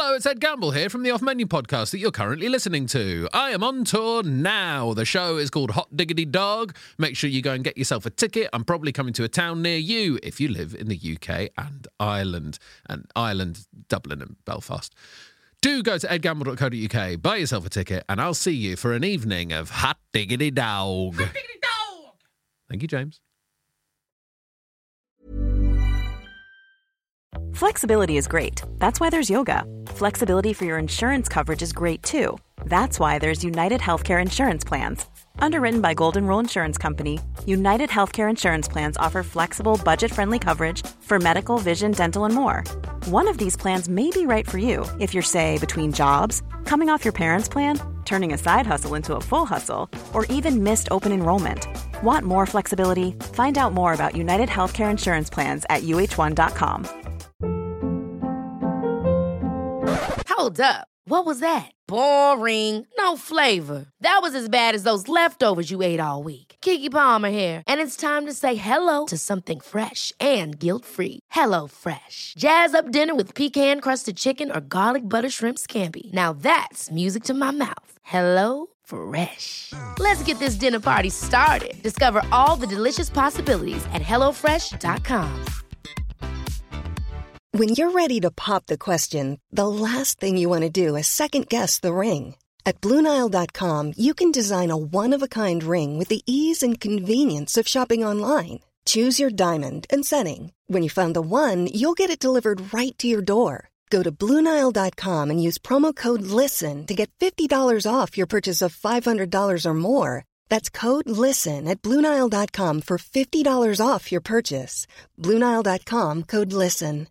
Hello, it's Ed Gamble here from the Off Menu podcast that you're currently listening to. I am on tour now. The show is called Hot Diggity Dog. Make sure you go and get yourself a ticket. I'm probably coming to a town near you if you live in the UK and Ireland, Dublin and Belfast. Do go to edgamble.co.uk, buy yourself a ticket, and I'll see you for an evening of Hot Diggity Dog. Hot Diggity Dog! Thank you, James. Flexibility is great. That's why there's yoga. Flexibility for your insurance coverage is great too. That's why there's United Healthcare Insurance Plans. Underwritten by Golden Rule Insurance Company, United Healthcare Insurance Plans offer flexible, budget-friendly coverage for medical, vision, dental, and more. One of these plans may be right for you if you're, say, between jobs, coming off your parents' plan, turning a side hustle into a full hustle, or even missed open enrollment. Want more flexibility? Find out more about United Healthcare Insurance Plans at uh1.com. Hold up. What was that? Boring. No flavor. That was as bad as those leftovers you ate all week. Keke Palmer here, and it's time to say hello to something fresh and guilt-free. Hello Fresh. Jazz up dinner with pecan-crusted chicken or garlic butter shrimp scampi. Now that's music to my mouth. Hello Fresh. Let's get this dinner party started. Discover all the delicious possibilities at hellofresh.com. When you're ready to pop the question, the last thing you want to do is second-guess the ring. At BlueNile.com, you can design a one-of-a-kind ring with the ease and convenience of shopping online. Choose your diamond and setting. When you find the one, you'll get it delivered right to your door. Go to BlueNile.com and use promo code LISTEN to get $50 off your purchase of $500 or more. That's code LISTEN at BlueNile.com for $50 off your purchase. BlueNile.com, code LISTEN.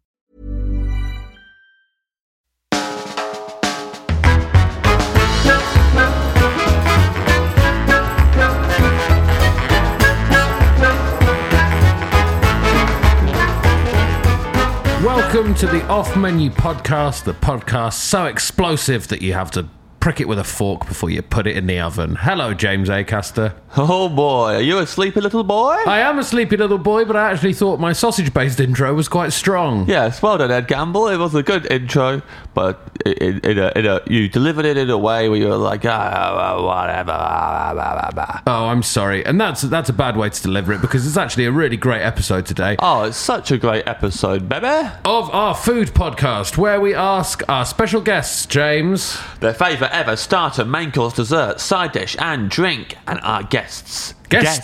Welcome to the Off Menu podcast, the podcast so explosive that you have to prick it with a fork before you put it in the oven. Hello, James Acaster. Oh boy, are you a sleepy little boy? I am a sleepy little boy, but I actually thought my sausage-based intro was quite strong. Yes, well done, Ed Gamble. It was a good intro, but you delivered it in a way where you were like, whatever. Oh, I'm sorry. And that's a bad way to deliver it, because it's actually a really great episode today. Oh, it's such a great episode, baby. Of our food podcast, where we ask our special guests, James, their favourite ever starter, main course, dessert, side dish, and drink, and our guests.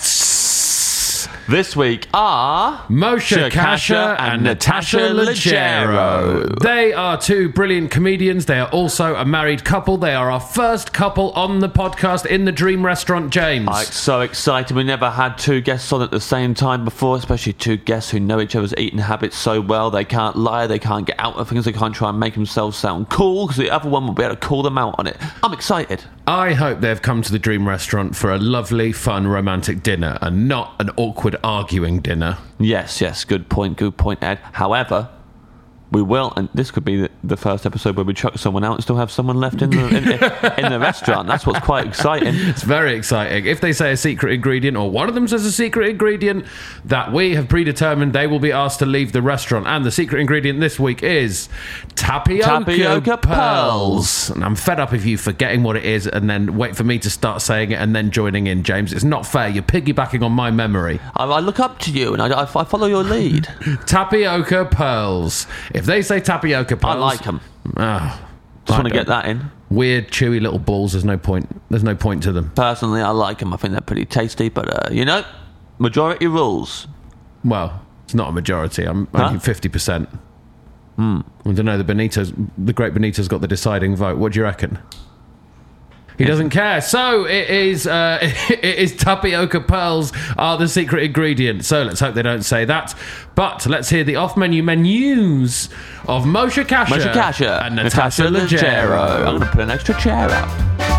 This week are Moshe Kasher and Natasha Leggero. They are two brilliant comedians. They are also a married couple. They are our first couple on the podcast in the Dream Restaurant, James. I'm so excited. We never had two guests on at the same time before, especially two guests who know each other's eating habits so well. They can't lie. They can't get out of things. They can't try and make themselves sound cool, because the other one will be able to call them out on it. I'm excited. I hope they've come to the Dream Restaurant for a lovely, fun, romantic dinner and not an awkward arguing dinner. Yes, good point, Ed. However, we will, and this could be the first episode where we chuck someone out and still have someone left in the restaurant. That's what's quite exciting. It's very exciting. If they say a secret ingredient, or one of them says a secret ingredient that we have predetermined, they will be asked to leave the restaurant. And the secret ingredient this week is tapioca pearls. And I'm fed up of you forgetting what it is and then wait for me to start saying it and then joining in, James. It's not fair. You're piggybacking on my memory. I look up to you and I follow your lead. Tapioca pearls. If they say tapioca pearls, I like them. Just want to get that in. Weird, chewy little balls. There's no point to them. Personally, I like them. I think they're pretty tasty. But majority rules. Well, it's not a majority. I'm only 50%. I don't know. The great Benito's got the deciding vote. What do you reckon? He doesn't care. So it is tapioca pearls are the secret ingredient. So let's hope they don't say that. But let's hear the off-menu menus of Moshe Kasher and Natasha Leggero. I'm going to put an extra chair out.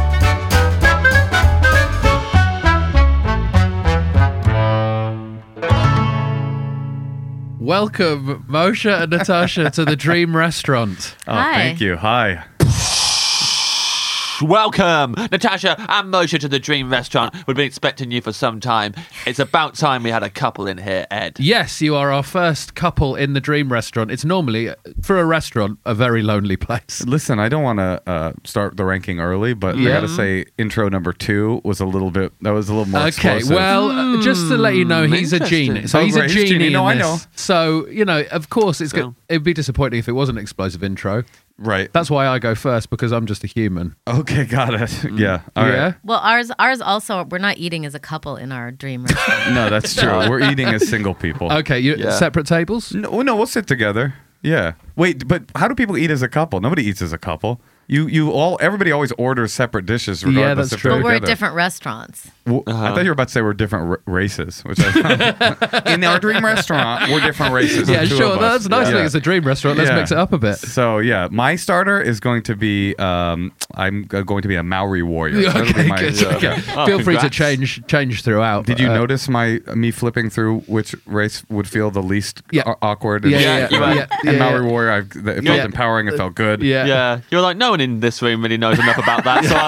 Welcome, Moshe and Natasha, to the Dream Restaurant. Oh, Hi. Thank you. Hi. Welcome, Natasha and Moshe, to the Dream Restaurant. We've been expecting you for some time. It's about time we had a couple in here, Ed. Yes, you are our first couple in the Dream Restaurant. It's normally, for a restaurant, a very lonely place. Listen, I don't want to start the ranking early, but I got to say, intro number 2 was a little more explosive. Well, just to let you know, he's a interesting. genie. So Oh, he's great. a He's genie. genie. No, I in this. know. So, of course, it'd be disappointing if it wasn't an explosive intro. Right. That's why I go first, because I'm just a human. Okay, got it. Yeah. All right. Yeah? Well, ours also, we're not eating as a couple in our dream restaurant. No, that's true. We're eating as single people. Okay, separate tables? No, we'll sit together. Yeah. Wait, but how do people eat as a couple? Nobody eats as a couple. Everybody always orders separate dishes regardless that's if true. they're But we're at together. different restaurants. Well, I thought you were about to say we're different races, which I in our dream restaurant we're different races. Yeah, the two sure. of us. That's a nice thing. It's a Dream Restaurant. Let's Yeah. mix it up a bit. So yeah, my starter is going to be I'm going to be a Maori warrior. That'll be Okay, my- good. Okay. Oh, Feel free to congrats. change throughout. Did you notice me flipping through which race would feel the least Yeah. awkward? And Maori warrior, it felt Yeah. empowering. It felt good. Yeah, you're like, no one in this room really knows enough about that, so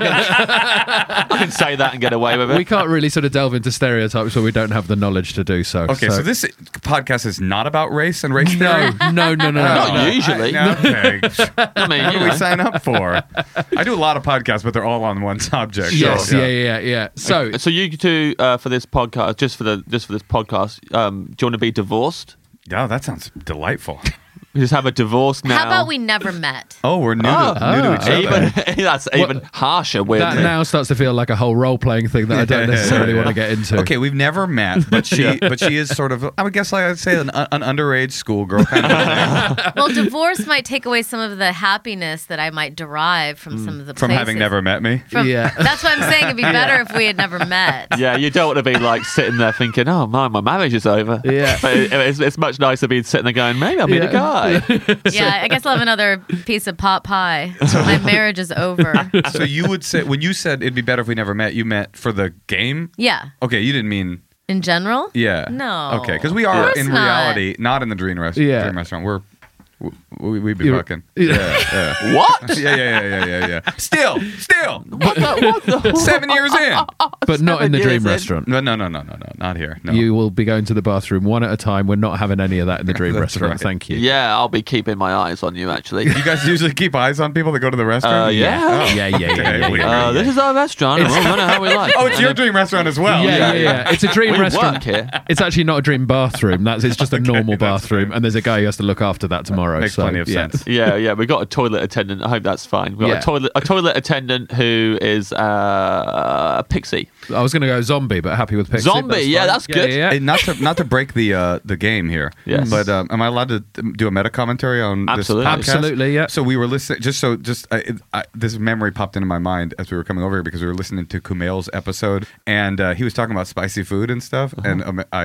I can say that and get away with it. We can't really sort of delve into stereotypes where we don't have the knowledge to do so. Okay, so this podcast is not about race and race theory. No. Not usually. Okay. I mean, What you do we know. sign up for? I do a lot of podcasts, but they're all on one subject. Yes, so, yeah. So So you two for this podcast, just for this podcast, do you want to be divorced? Yeah, that sounds delightful. We just have a divorce now. How about we never met? Oh, we're new to each other. That's even harsher. Weird. that now starts to feel like a whole role-playing thing that I don't necessarily want to get into. Okay, we've never met, but she is sort of, I would guess I'd say an underage schoolgirl kind of thing. Well, divorce might take away some of the happiness that I might derive from some of the From places. having never met me. Yeah. That's what I'm saying. It'd be better if we had never met. Yeah, you don't want to be like sitting there thinking, "Oh my marriage is over." Yeah. But it's much nicer being sitting there going, "Maybe I'll meet a guy." Yeah, I guess I'll have another piece of pot pie. My marriage is over. So you would say, when you said it'd be better if we never met, you meant for the game? Yeah. Okay, you didn't mean, In general? yeah. No. Okay, because we are Of course in not. reality not in the dream restaurant. We'd be You're- fucking. Yeah. What? Yeah. Still. What the 7 years in. But not in the 7 Dream years in. Restaurant. No, not here. No. You will be going to the bathroom one at a time. We're not having any of that in the Dream That's Restaurant. right. Thank you. Yeah, I'll be keeping my eyes on you. Actually. You guys usually keep eyes on people that go to the restaurant? Yeah. Oh, Yeah. okay. This is our restaurant. and We'll run it how we like. Oh, it's your dream restaurant as well. Yeah. It's a Dream We Restaurant. work here. It's actually not a Dream bathroom. It's just a normal that's bathroom, fair. and there's a guy who has to look after that tomorrow. Makes so, plenty of yeah. sense. Yeah, we got a toilet attendant. I hope that's fine. We got Yeah. a toilet attendant who is a pixie. I was going to go zombie, but happy with Pixie. Zombie, yeah, fine. that's good. Yeah. Hey, not to break the game here. Yes. But am I allowed to do a meta commentary on Absolutely. this podcast? Absolutely, yeah. So we were listening. This memory popped into my mind as we were coming over here because we were listening to Kumail's episode, and he was talking about spicy food and stuff. And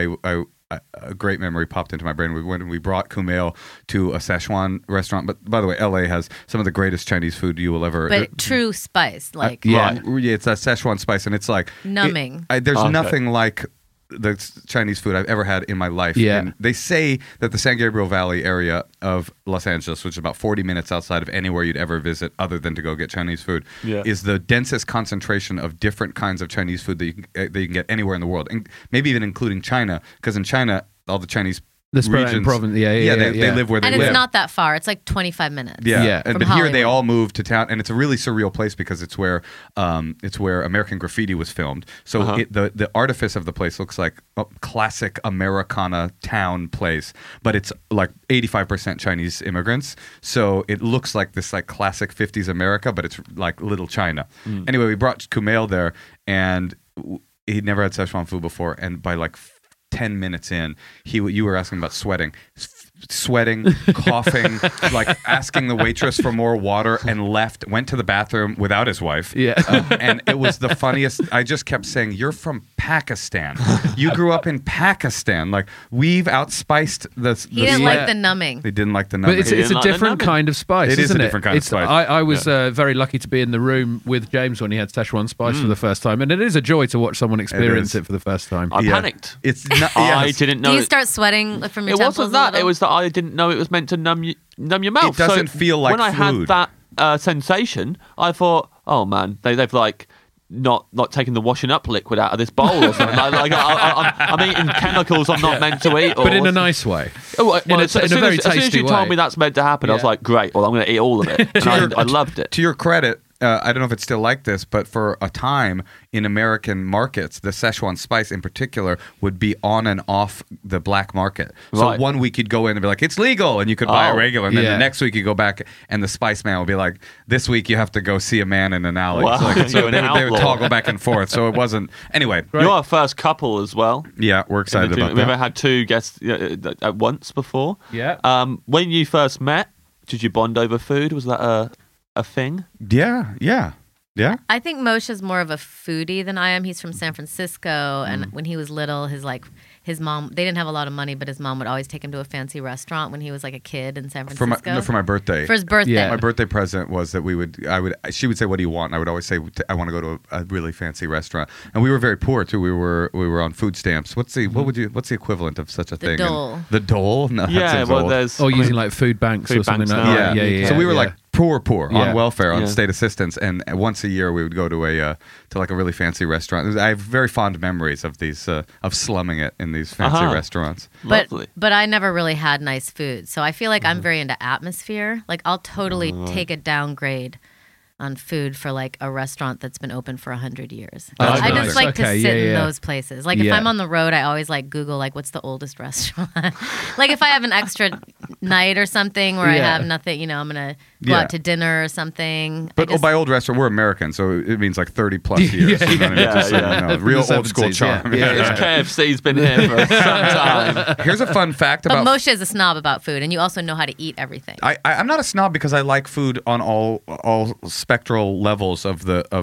a great memory popped into my brain. We brought Kumail to a Szechuan restaurant. But by the way, LA has some of the greatest Chinese food you will ever. But true spice, like Yeah, it's that Szechuan spice, and it's like Numbing. There's Okay. nothing like the Chinese food I've ever had in my life. Yeah. And they say that the San Gabriel Valley area of Los Angeles, which is about 40 minutes outside of anywhere you'd ever visit other than to go get Chinese food, is the densest concentration of different kinds of Chinese food that you can get anywhere in the world, and maybe even including China, because in China, all the Chinese The Spartan regions, province, they live where they and live. it's not that far. It's like 25 minutes. Yeah, Yeah. And, From but here they Hollywood. all moved to town, and it's a really surreal place because it's where American Graffiti was filmed. So the artifice of the place looks like a classic Americana town place, but it's like 85% Chinese immigrants. So it looks like this like classic 50s America, but it's like little China. Anyway, we brought Kumail there, and he'd never had Szechuan food before, and by like 10 minutes in, you were asking about sweating, coughing, like asking the waitress for more water, and went to the bathroom without his wife. Yeah. And it was the funniest. I just kept saying, "You're from Pakistan. You grew up in Pakistan. Like, we've outspiced this." He didn't like the numbing. They didn't like the But numbing. it's didn't a like the different numbing. kind of spice, It is a isn't different kind of spice. I was very lucky to be in the room with James when he had Szechuan spice for the first time, and it is a joy to watch someone experience is. it for the first time. I Yeah. panicked. It's not. I yes. didn't know. Do you start sweating from your It temples wasn't a that. little? It was that I didn't know it was meant to numb your mouth. It doesn't So feel like when I food. had that sensation, I thought, oh man, they've like not taken the washing up liquid out of this bowl or something. I'm eating chemicals I'm not meant to eat. But in a nice way. Oh, well, in a as soon very as soon as tasty you way. told me that's meant to happen, I was like, great. Well, I'm going to eat all of it. And I loved it. To your credit, I don't know if it's still like this, but for a time in American markets, the Szechuan spice in particular would be on and off the black market. So Right. one week you'd go in and be like, it's legal, and you could buy a regular. And then Yeah. the next week you go back and the spice man will be like, this week you have to go see a man in an alley. Wow. So, like, You're an they would outlaw. toggle back and forth. So it wasn't. Anyway, You're our first couple as well. yeah, we're excited about We've ever that. had two guests at once before. Yeah. When you first met, did you bond over food? Was that a thing? Yeah. I think Moshe's more of a foodie than I am. He's from San Francisco, and when he was little, his mom, they didn't have a lot of money, but his mom would always take him to a fancy restaurant when he was like a kid in San For Francisco. my birthday. For his birthday. Yeah. My birthday present was that she would say, what do you want? And I would always say, I want to go to a really fancy restaurant. And we were very poor too. We were on food stamps. What's the equivalent of such a thing? dole. And the dole? No, that Yeah, seems well, old. there's. Or using like food banks Food or something banks like now. that. Yeah. So we were like poor Yeah. on welfare, on Yeah. state assistance, and once a year we would go to like a really fancy restaurant. I have very fond memories of these of slumming it in these fancy Uh-huh. restaurants. Lovely. But I never really had nice food. So I feel like I'm very into atmosphere. Like I'll totally take a downgrade on food for like a restaurant that's been open for 100 years. That's I nice. just like Okay, to sit yeah, in yeah. those places. Like if Yeah. I'm on the road, I always like Google like what's the oldest restaurant. Like if I have an extra night or something where I Yeah. have nothing, I'm gonna go Yeah. out to dinner or something. But by old restaurant, we're American, so it means like 30 plus years. Yeah, You know what I mean? yeah. Just, Yeah, you know, From real the old school 70s, yeah. charm. Yeah. KFC's been here for some time. Here's a fun fact But about Moshe is a snob about food, and you also know how to eat everything. I'm not a snob because I like food on all spectral levels of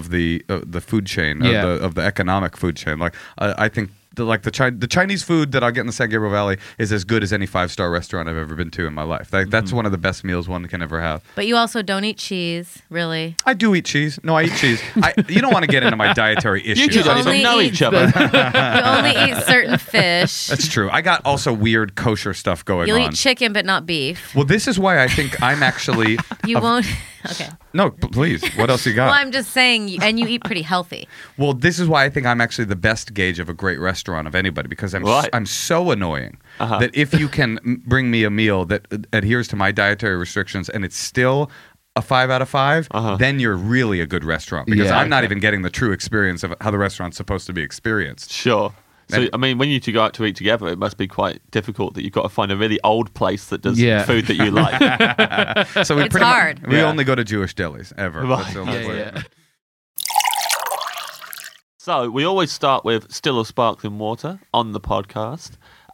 the food chain, Yeah. of the economic food chain. Like I think the Chinese food that I'll get in the San Gabriel Valley is as good as any 5-star restaurant I've ever been to in my life. Like, that's one of the best meals one can ever have. But you also don't eat cheese, really. I do eat cheese. No, I eat cheese. You don't want to get into my dietary issues. You two don't only even know eat each other. You only eat certain fish. That's true. I got also weird kosher stuff going You'll on. eat chicken, but not beef. Well, this is why I think I'm actually. You won't. Okay. No, please. What else you got? Well, I'm just saying, and you eat pretty healthy. Well, this is why I think I'm actually the best gauge of a great restaurant of anybody, because Right. I'm so annoying that if you can bring me a meal that adheres to my dietary restrictions and it's still a 5 out of 5, then you're really a good restaurant, because Yeah. I'm not even getting the true experience of how the restaurant's supposed to be experienced. Sure. So, I mean, when you two go out to eat together, it must be quite difficult that you've got to find a really old place that does Yeah. food that you like. So we It's pretty hard. Much, we Yeah. only go to Jewish delis ever. Right. That's the only Yeah, place. yeah. So we always start with still or sparkling water on the podcast.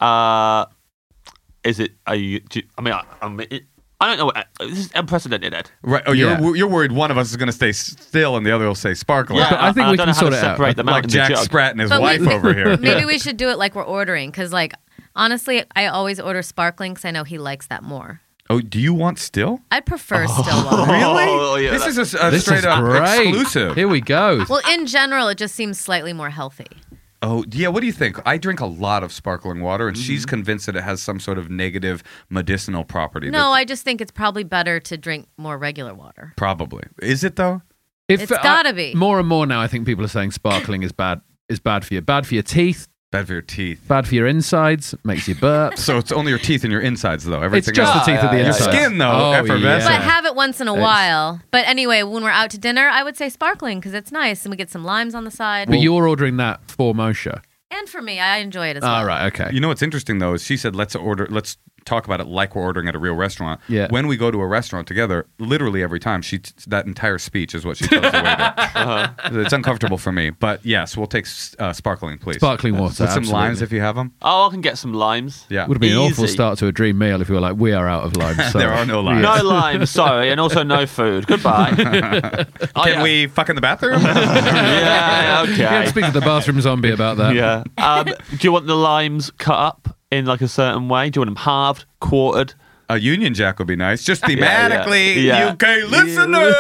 Is it? Are you? I don't know. This is unprecedented, Ed. Right. Oh, Yeah. you're worried one of us is going to stay still and the other will say sparkling. But I think we don't can know how sort to it out. separate them out Like in the Jack jug. Spratt and his But wife over here. Maybe we should do it like we're ordering, because like honestly, I always order sparkling because I know he likes that more. Oh, do you want still? I prefer still water. Really? Oh, yeah, this is a This straight is up great. exclusive. Here we go. Well, in general, it just seems slightly more healthy. Oh, yeah. What do you think? I drink a lot of sparkling water, and she's convinced that it has some sort of negative medicinal property. No, I just think it's probably better to drink more regular water. Probably. Is it, though? If, It's gotta be. More and more now, I think people are saying sparkling is bad. Is bad for you. Bad for your teeth. Bad for your teeth. Bad for your insides. Makes you burp. So it's only your teeth and your insides, though. It's Everything just else. the teeth of the yeah, Your inside. skin, though, Oh, effervescent. But have it once in a while. But anyway, when we're out to dinner, I would say sparkling because it's nice and we get some limes on the side. But you're ordering that for Moshe. And for me, I enjoy it as well. All right. Okay. You know what's interesting, though, is she said, let's talk about it like we're ordering at a real restaurant. Yeah. When we go to a restaurant together, literally every time, that entire speech is what she tells the waiter. It's uncomfortable for me. But yes, we'll take sparkling, please. Sparkling water. With some absolutely. limes if you have them. Oh, I can get some limes. Yeah. Would have been an awful Easy. start to a dream meal if we were like, we are out of limes. There are no limes. No limes, sorry, and also no food. Goodbye. Can we fuck in the bathroom? Yeah, You have to okay. speak to the bathroom zombie about that. Yeah. Do you want the limes cut up in like a certain way? Do you want them halved, quartered? A Union Jack would be nice. Just thematically, Yeah. UK listeners.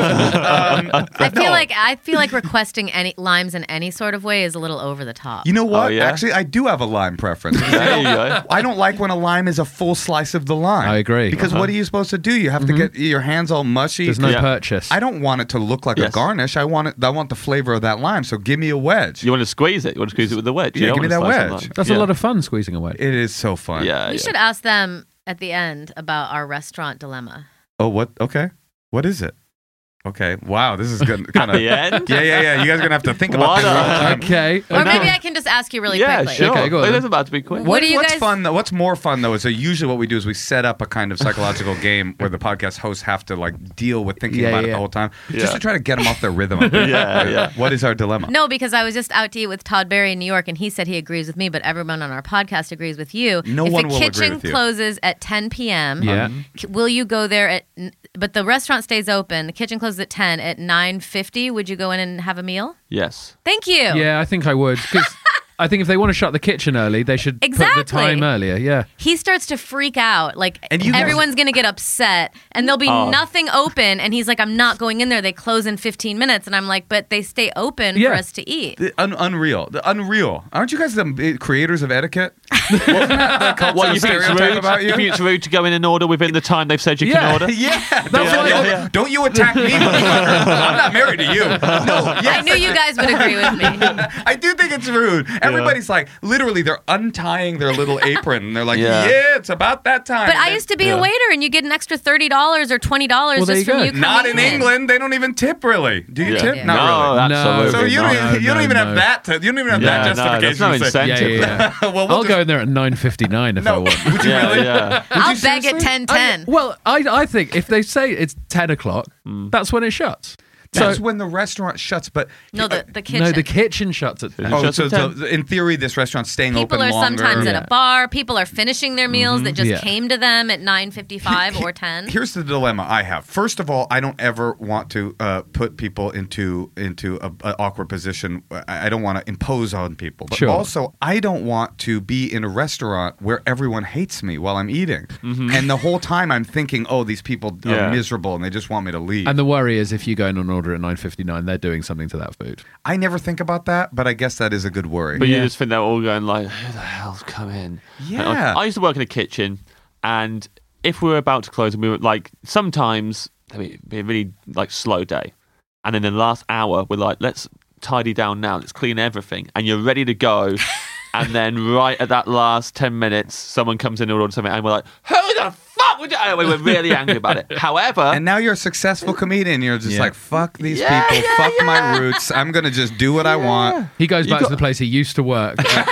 I feel like requesting any limes in any sort of way is a little over the top. You know what? Oh, yeah? Actually, I do have a lime preference. There you go. I don't like when a lime is a full slice of the lime. I agree. Because what are you supposed to do? You have to get your hands all mushy. There's no Yeah. purchase. I don't want it to look like a Yes. garnish. I want the flavor of that lime. So give me a wedge. You want to squeeze it? You want to squeeze it with the wedge? Yeah, You don't give me want to that slice wedge. it. That's a lot of fun squeezing away. It is so fun. Yeah, We yeah. should ask them at the end about our restaurant dilemma. Oh, what? Okay. What is it? Okay. Wow. This is good. Kind At of. the end? Yeah. You guys are gonna have to think about What this all the time. Okay. Or maybe I can just ask you really Yeah, quickly. sure. Okay, go on It then. is about to be quick. What do you What's guys- fun though? What's more fun though is usually what we do is we set up a kind of psychological game where the podcast hosts have to like deal with thinking Yeah, about it yeah. the whole time, Yeah. just to try to get them off their rhythm. a bit. Yeah. What is our dilemma? No, because I was just out to eat with Todd Berry in New York, and he said he agrees with me, but everyone on our podcast agrees with you. No if one the will agree kitchen with you. closes at 10 p.m., Yeah. will you go there at? But the restaurant stays open. The kitchen closes at 10. At 9:50, would you go in and have a meal? Yes. Thank you. Yeah, I think I would. Because I think if they want to shut the kitchen early, they should put Exactly. the time earlier. Yeah. He starts to freak out. Like, And you guys- everyone's going to get upset, and there'll be Oh. nothing open. And he's like, I'm not going in there. They close in 15 minutes. And I'm like, but they stay open Yeah. for us to eat. Unreal. The unreal. Aren't you guys the creators of etiquette? Wasn't that the cultural What, you think it's stereotype rude? about you? You think it's rude to go in and order within the time they've said you Yeah. can order? Yeah, why- don't you attack me, motherfucker. I'm not married to you. No, yes. I knew you guys would agree with me. I do think it's rude. Everybody's like, literally, they're untying their little apron. And they're like, Yeah. yeah, it's about that time. But I used to be a waiter, and you get an extra $30 or $20 Well, there just you from go. you coming Not in England. They don't even tip, really. Do you Yeah. tip? Yeah. Not No, really. absolutely. So you don't, you don't even have that. You don't even have Yeah, that no, justification. there's no to say, incentive. Yeah. well, we'll I'll just- go in there at 9:59 if I No, want. would you Yeah, really? yeah. I'll you beg at seriously? 10:10. Well, I think if they say it's 10 o'clock, that's when it shuts. That's So when the restaurant shuts. But No, the kitchen. no, the kitchen shuts at 10. oh, shuts so at 10. in theory, this restaurant's staying People open are longer. sometimes at Yeah. a bar. People are finishing their meals that just Yeah. came to them at 9:55 or 10. Here's the dilemma I have. First of all, I don't ever want to put people into a awkward position. I don't want to impose on people. But Sure. also, I don't want to be in a restaurant where everyone hates me while I'm eating. And the whole time I'm thinking, oh, these people Yeah. are miserable and they just want me to leave. And the worry is if you go in and order at 9:59, they're doing something to that food. I never think about that, but I guess that is a good worry. But you just think they're all going like, who the hell's come in? Yeah. I used to work in a kitchen, and if we were about to close, and we were like, sometimes it'd be a really like slow day, and in the last hour, we're like, let's tidy down now, let's clean everything, and you're ready to go. And then right at that last 10 minutes, someone comes in and orders something, and we're like, who the fuck would you? And we were really angry about it. However, And now you're a successful comedian. You're just Yeah. like, fuck these Yeah, people. yeah, Fuck my roots. I'm going to just do what I want. He goes You back got- to the place he used to work,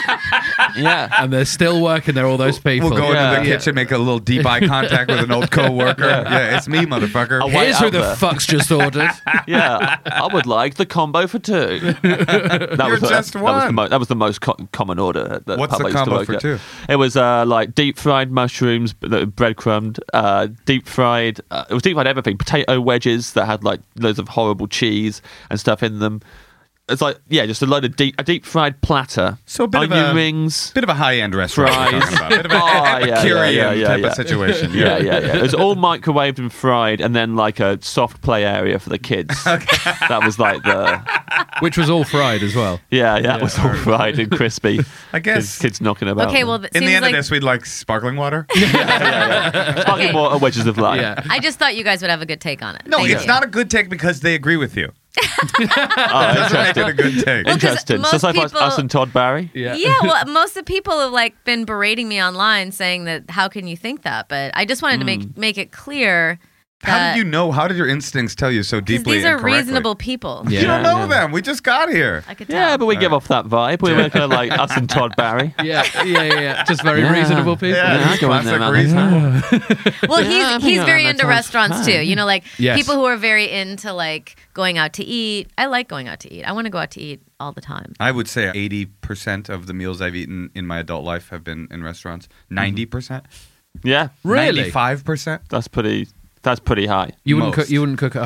yeah. and they're still working there, all those people. We'll go Yeah. into the kitchen, make a little deep eye contact with an old coworker. Yeah, it's me, motherfucker. Oh, wait, Here's who out the there. fuck's just ordered. Yeah, I would like the combo for two. That You're just one. that was the most common order. At the What's pub the I used to combo work for at. two? It was like deep fried mushrooms, breadcrumbed, deep fried. It was deep fried everything. Potato wedges that had like loads of horrible cheese and stuff in them. It's like just a load of a deep fried platter. So a bit of onion a- rings. Bit of a high-end restaurant we're Fries. talking about. Bit of an Oh, yeah, Epicurean yeah, type yeah. of situation. Yeah. It was all microwaved and fried, and then like a soft play area for the kids. That was like the Which was all fried as well. it was all fried and crispy. I guess kids knocking about. Okay, well, it in seems the end like of this, we'd like sparkling water. sparkling Okay. water, wedges of light. Yeah. I just thought you guys would have a good take on it. No, Thank it's you. not a good take because they agree with you. Oh, Doesn't make it a good take. Well, 'cause interesting. So most it's like people- us and Todd Barry. Yeah. Yeah, well, most of the people have like been berating me online, saying that how can you think that? But I just wanted to make it clear How that did you know? How did your instincts tell you so because deeply? these are and correctly? reasonable people. Yeah. You don't know them. We just got here. I could tell. Yeah, but we give off that vibe. We were kind of like us and Todd Barry. Yeah. Just very Yeah. reasonable people. Yeah, I go in there, classic man. reasonable. Well, Yeah, I think he's very that into sounds restaurants too. fine. You know, like Yes. people who are very into like going out to eat. I like going out to eat. I want to go out to eat all the time. I would say 80% of the meals I've eaten in my adult life have been in restaurants. 90%? Yeah, Really? 95%? that's pretty high. You wouldn't Most. cook. You wouldn't cook at home.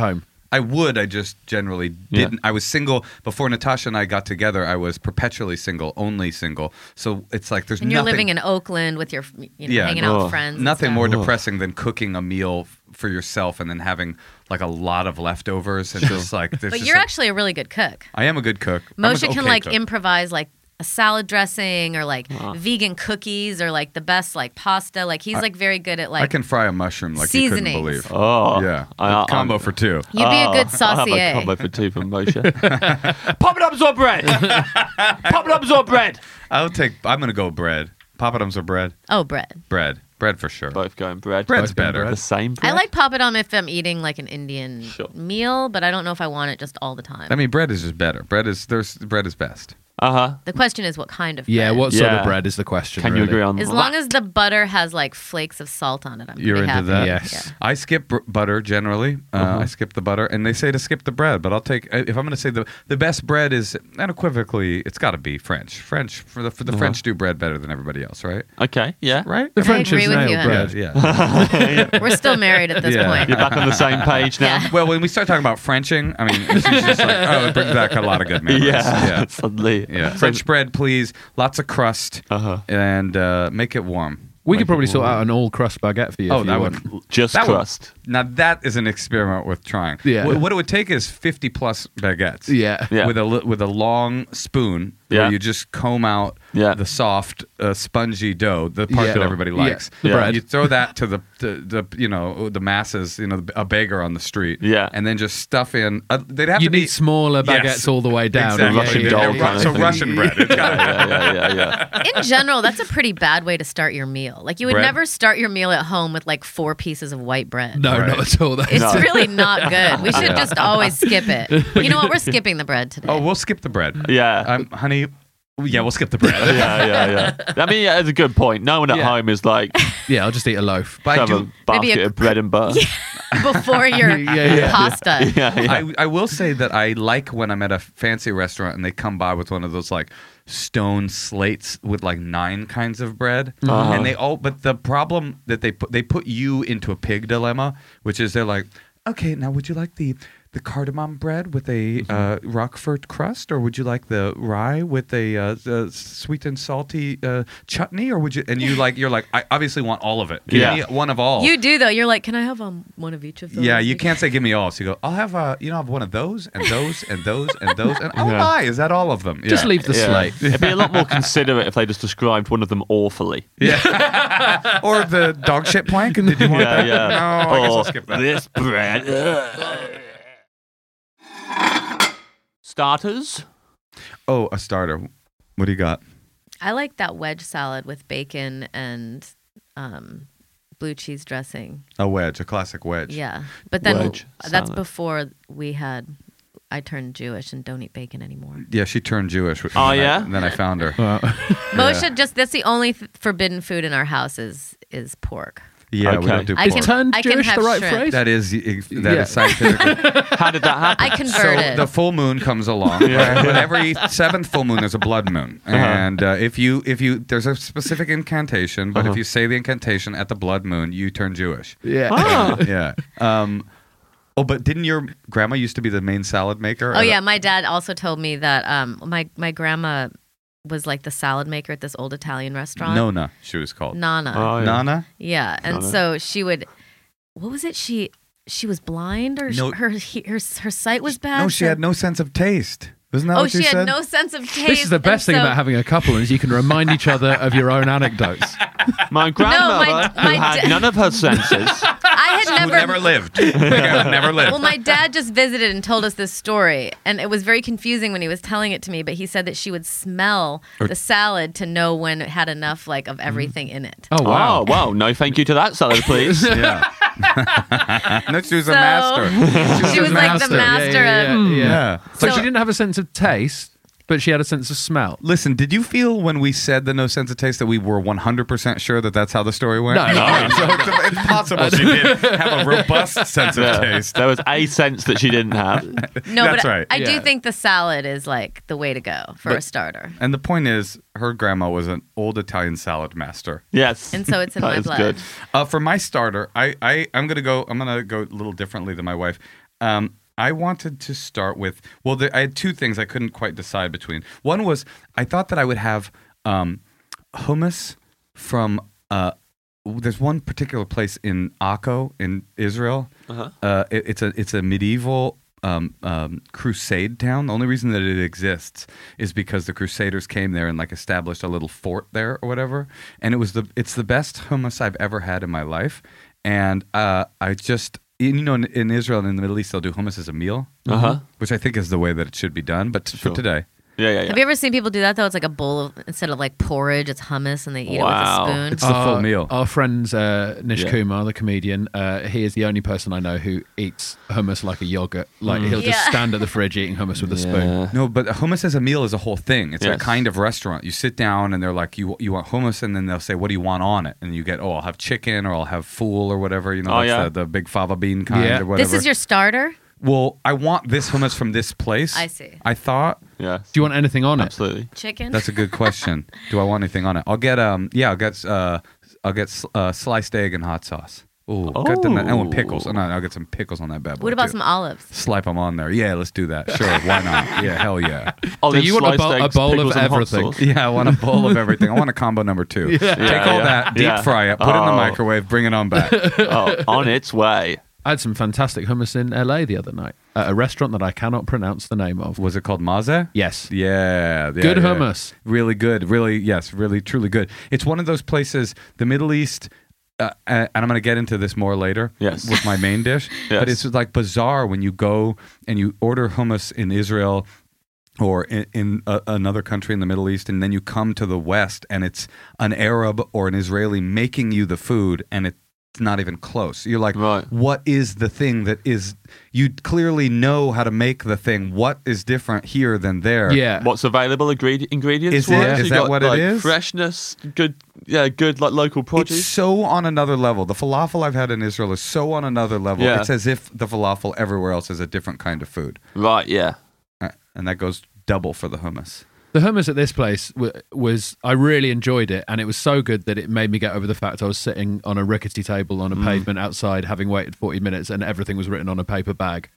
I would. I just generally didn't. I was single before Natasha and I got together. I was perpetually single, only single. So it's like there's And you're nothing, living in Oakland with your, hanging out with friends. and nothing stuff. more depressing than cooking a meal for yourself and then having like a lot of leftovers and just like. But you're actually a really good cook. I am a good cook. I'm an Moshe can okay like cook. improvise like a salad dressing or like vegan cookies or like the best like pasta. Like he's like very good at like. I can fry a mushroom like you couldn't seasonings. believe. Oh, Yeah, I- combo I'm- for two. You'd be a good I'll have a saucier. combo for two from Moshe. Poppadoms or bread? Poppadoms or bread? I'm gonna go bread. Poppadoms or bread? Oh, bread. Bread for sure. Both going bread. Bread's Both going better. bread. The same bread? I like poppadom if I'm eating like an Indian meal, but I don't know if I want it just all the time. I mean, bread is just better. Bread is best. Uh-huh. The question is what kind of bread. Yeah, what sort Yeah. of bread is the question? Can you really. agree on As that? long as the butter has like flakes of salt on it, I'm You're pretty into happy. that? Yes. Yeah. I skip butter generally. I skip the butter, and they say to skip the bread. But I'll take if I'm going to say the best bread is unequivocally it's got to be French. French for the French do bread better than everybody else, right? Okay, yeah. Right? The French agree is with nail you, bread. Yeah. We're still married at this Yeah. point. You're back on the same page now? Well, when we start talking about Frenching, I mean, it's just like, oh, it brings back a lot of good memories. Yeah. Suddenly. Yeah. French bread, please. Lots of crust, Uh-huh. and make it warm. We could probably sort out an all-crust baguette for you. Oh, if that you would want. Just that crust. Now that is an experiment worth trying. Yeah. What it would take is 50 plus baguettes. Yeah. Yeah. With a long spoon Yeah. where you just comb out Yeah. the soft, spongy dough, the part Yeah. that everybody Yeah. likes. The Yeah. bread. You throw that to the masses, a beggar on the street. Yeah. And then just stuff in. They'd have You to be need smaller baguettes Yes. all the way down. Exactly. Russian Yeah, doll yeah, yeah. kind of So thing. Russian bread. It's got Yeah. In general, that's a pretty bad way to start your meal. Like you would Bread? never start your meal at home with like 4 pieces of white bread. No, Right. not at all. That's It's really not good. We should just always skip it. You know what? We're skipping the bread today. Oh, we'll skip the bread. Yeah. Honey. Yeah, we'll skip the bread. Yeah. I mean, yeah, it's a good point. No one at Yeah. home is like, yeah, I'll just eat a loaf. But I have do. a basket Maybe a of bread and butter. Before your Yeah. pasta. Yeah. I will say that I like when I'm at a fancy restaurant and they come by with one of those like stone slates with like 9 kinds of bread, and they all. But the problem that they put you into a pig dilemma, which is they're like, okay, now would you like the cardamom bread with a Roquefort crust, or would you like the rye with a sweet and salty chutney, or would you? And you're like, I obviously want all of it. Give Yeah. me one of all. You do though. You're like, can I have one of each of those? Yeah, you can't say give me all. So you go, I'll have I have one of those and those and those and those and oh Yeah. my, is that all of them? Just Yeah. leave the slate. It'd be a lot more considerate if they just described one of them awfully. Or the dog shit plank. Did you want that? Yeah. No, I guess Or I'll skip that. This bread. Starters? Oh, a starter. What do you got? I like that wedge salad with bacon and blue cheese dressing. A wedge, a classic wedge. Yeah, but then Wedge that's salad. before I turned Jewish and don't eat bacon anymore. Yeah, she turned Jewish. Oh, and yeah? then I found her. Moshe, that's the only forbidden food in our house is pork. Yeah, we Okay. don't do I pork. can- Turned I can Jewish, have the right shrimp. phrase? That is Yeah. scientific. How did that happen? I So converted. the full moon comes along, right? But every 7th full moon there's a blood moon, and if you there's a specific incantation, but if you say the incantation at the blood moon, you turn Jewish. Yeah. Ah. Yeah. Oh, but didn't your grandma used to be the main salad maker? Oh yeah, my dad also told me that my grandma was like the salad maker at this old Italian restaurant. Nona, she was called. Nana. Oh, yeah. Nana? Yeah, and Nana. so she would. What was it? She was blind, or No. her sight was bad. No, she had no sense of taste. Isn't that Oh, what you she had said? no sense of taste. This is the best and thing so- about having a couple is you can remind each other of your own anecdotes. My grandmother, my who had da- none of her senses. I had Who never lived. Never lived. Well, my dad just visited and told us this story, and it was very confusing when he was telling it to me. But he said that she would smell the salad to know when it had enough of everything in it. Oh, wow. Oh, wow. No thank you to that salad, please. Yeah. No, she was a So- master. She was like the master of. Yeah. So So- she didn't have a sense of taste, but she had a sense of smell. Listen, did you feel when we said the no sense of taste that we were 100% sure that that's how the story went? No, no. So it's possible she did have a robust sense of taste. There was a sense that she didn't have. No, That's but right. I do Yeah. think the salad is like the way to go for a starter. And the point is, her grandma was an old Italian salad master. Yes. And so it's in That my is blood. good. For my starter, I'm gonna go a little differently than my wife. I wanted to start with, I had two things I couldn't quite decide between. One was I thought that I would have hummus from, there's one particular place in Akko in Israel. It's a medieval crusade town. The only reason that it exists is because the crusaders came there and like established a little fort there or whatever. And it's the best hummus I've ever had in my life. And in Israel and in the Middle East, they'll do hummus as a meal, which I think is the way that it should be done. But for today. Yeah. Have you ever seen people do that though? It's like a bowl of, instead of like porridge, it's hummus and they eat it with a spoon. It's the full meal. Our friend Nish Kumar, the comedian, he is the only person I know who eats hummus like a yogurt. Like he'll just stand at the fridge eating hummus with a spoon. No, but hummus as a meal is a whole thing. It's a kind of restaurant. You sit down and they're like, you want hummus, and then they'll say, what do you want on it? And you get, I'll have chicken or I'll have fool or whatever. That's the big fava bean kind or whatever. This is your starter? Well, I want this hummus from this place. I see. I thought. Yeah. Do you want anything on Absolutely. Chicken? That's a good question. Do I want anything on it? I'll get sliced egg and hot sauce. Ooh, got them. And pickles. I'll get some pickles on that bad boy. What about too. some olives? Slap them on there. Yeah, let's do that. Sure, why not? Yeah, hell yeah. So you want a bowl of everything? Yeah, I want a bowl of everything. I want a combo number 2. Take all that, deep fry it, put it in the microwave, bring it on back. On its way. I had some fantastic hummus in LA the other night at a restaurant that I cannot pronounce the name of. Was it called Maze? Yes. Yeah. Good hummus. Really good. Really, truly good. It's one of those places, the Middle East, and I'm going to get into this more later with my main dish, but it's like bizarre when you go and you order hummus in Israel or in another country in the Middle East, and then you come to the West and it's an Arab or an Israeli making you the food, and it's not even close. You're like, what is the thing that is, you clearly know how to make the thing. What is different here than there? Yeah. What's available ingredients? Is that what it is? Freshness, good like local produce. It's so on another level. The falafel I've had in Israel is so on another level. Yeah. It's as if the falafel everywhere else is a different kind of food. Right, yeah. And that goes double for the hummus. The hummus at this place was, I really enjoyed it, and it was so good that it made me get over the fact I was sitting on a rickety table on a pavement outside, having waited 40 minutes, and everything was written on a paper bag.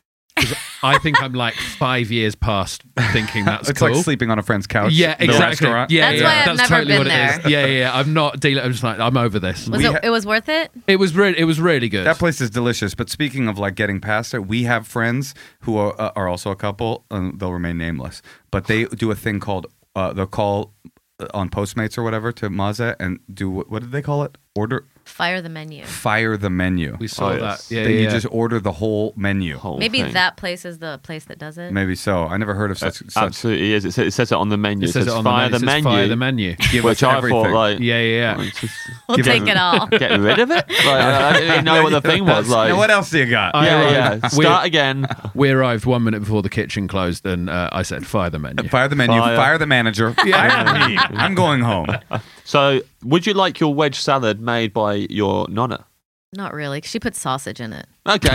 I think I'm like 5 years past thinking that's it's cool. Like sleeping on a friend's couch. Yeah, exactly. In the restaurant. That's why I've that's never totally been what there. it is. Yeah. I'm not dealing. I'm just like, I'm over this. It was worth it? It was really good. That place is delicious. But speaking of like getting past it, we have friends who are also a couple, and they'll remain nameless, but they do a thing called they'll call on Postmates or whatever to Maze and do what did they call it? Fire the menu. Fire the menu. We saw that. Yeah, You just order the whole menu. Maybe that place is the place that does it. Maybe so. I never heard of such. Absolutely is. It says it on the menu. It says it on fire the menu. Fire the menu. Give Which us I everything. thought like Yeah. We'll take it all. get rid of it. Like, I didn't even know what the thing was like. Now, what else do you got? Yeah. Start again. We arrived 1 minute before the kitchen closed, and I said, "Fire the menu." Fire the menu. Fire the manager. Fire me. I'm going home. So, would you like your wedge salad made by your nonna? Not really. She put sausage in it. Okay.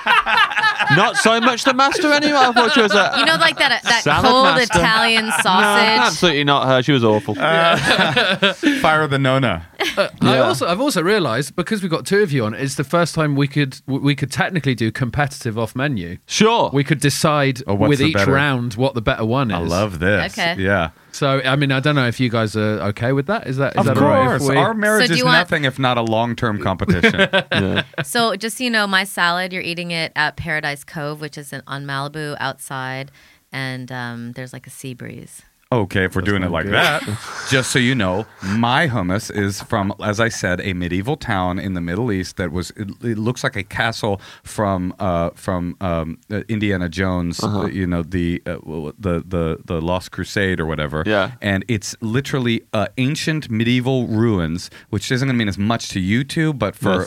Not so much the master anyway. I thought she was a You know, like that salad cold master. Italian No, sausage. absolutely not her. She was awful. Fire the Nona. I've also realised, because we've got two of you on, it's the first time we could technically do competitive off menu. Sure. We could decide what's with the each better? round what the better one is. I love this. Okay. Yeah. So, I mean, I don't know if you guys are okay with that. Is that Of all right? course. If we- Our marriage So do is you want- nothing if not a long-term competition. So just so you know, my salad, you're eating it at Paradise Cove, which is on Malibu outside, and there's like a sea breeze. Okay, if we're doing it like that, just so you know, my hummus is from, as I said, a medieval town in the Middle East that was. It looks like a castle from Indiana Jones. You know, the Lost Crusade or whatever. Yeah. And it's literally ancient medieval ruins, which isn't going to mean as much to you two, but for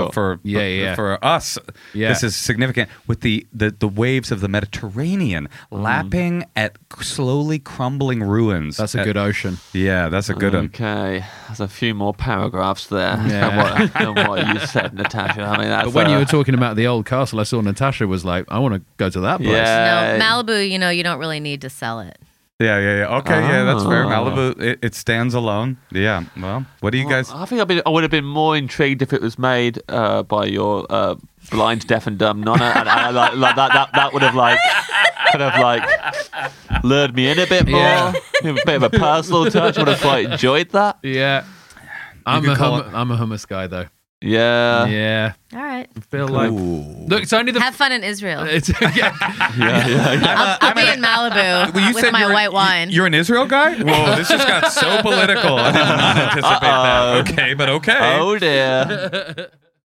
us, this is significant. With the waves of the Mediterranean lapping at slowly crumbling ruins. That's a good ocean. Yeah, that's a good one. Okay, there's a few more paragraphs there Yeah. than what you said, Natasha. I mean, that's But when you were talking about the old castle, I saw Natasha was like, I want to go to that place. Yeah. No, Malibu, you know, you don't really need to sell it. Yeah. Okay, yeah, that's fair. Oh. Malibu, it stands alone. Yeah. Well, what do you guys? I think I would have been more intrigued if it was made by your blind, deaf, and dumb nonna, and like that would have kind of lured me in a bit more. Yeah. A bit of a personal touch. Would have quite enjoyed that. Yeah. I'm a hummus guy though. Yeah. Yeah. All right. I feel like look, it's only the Have fun in Israel. it's yeah. I'll be in Malibu Well, you with said my you're white wine. You're an Israel guy? Whoa, this just got so political. I did not anticipate that. Okay, but okay. Oh dear.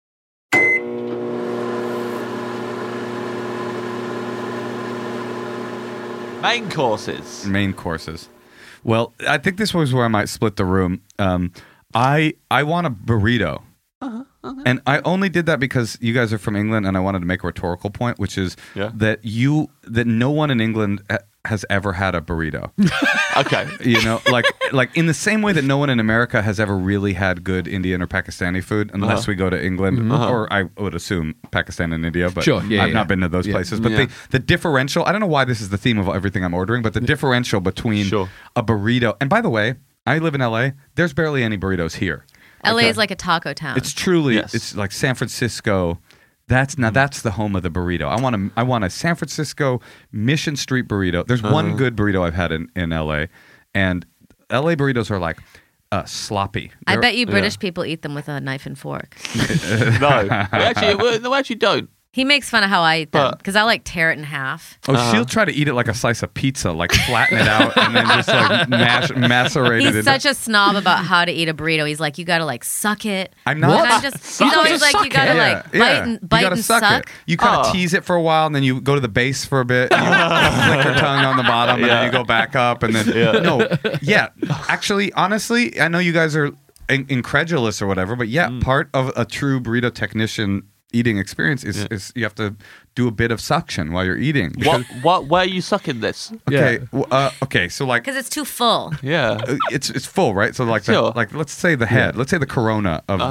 Main courses. Main courses. Well, I think this was where I might split the room. I want a burrito. And I only did that because you guys are from England, and I wanted to make a rhetorical point, which is that no one in England has ever had a burrito. Okay. You know, like in the same way that no one in America has ever really had good Indian or Pakistani food, unless we go to England, or I would assume Pakistan and India, but Sure, yeah, I've yeah. not been to those places. But the differential, I don't know why this is the theme of everything I'm ordering, but the differential between a burrito, and by the way, I live in LA, there's barely any burritos here. LA is like a taco town. It's truly, it's like San Francisco. That's the home of the burrito. I want a San Francisco Mission Street burrito. There's one good burrito I've had in LA, and LA burritos are like sloppy. I bet you British people eat them with a knife and fork. No, we actually don't. He makes fun of how I eat them because I like tear it in half. Oh, she'll try to eat it like a slice of pizza, like flatten it out and then just like macerate it. He's such a snob about how to eat a burrito. He's like, you gotta like suck it. I'm not. And I'm just, he's always like, you gotta like bite and suck. It. You kind of tease it for a while, and then you go to the base for a bit. And you flick your tongue on the bottom, and then you go back up, and then Actually, honestly, I know you guys are incredulous or whatever, but part of a true burrito technician eating experience is you have to do a bit of suction while you're eating. Where are you sucking this? Okay, okay, so like because it's too full. Yeah, it's full, right? So like like let's say the head, let's say the corona of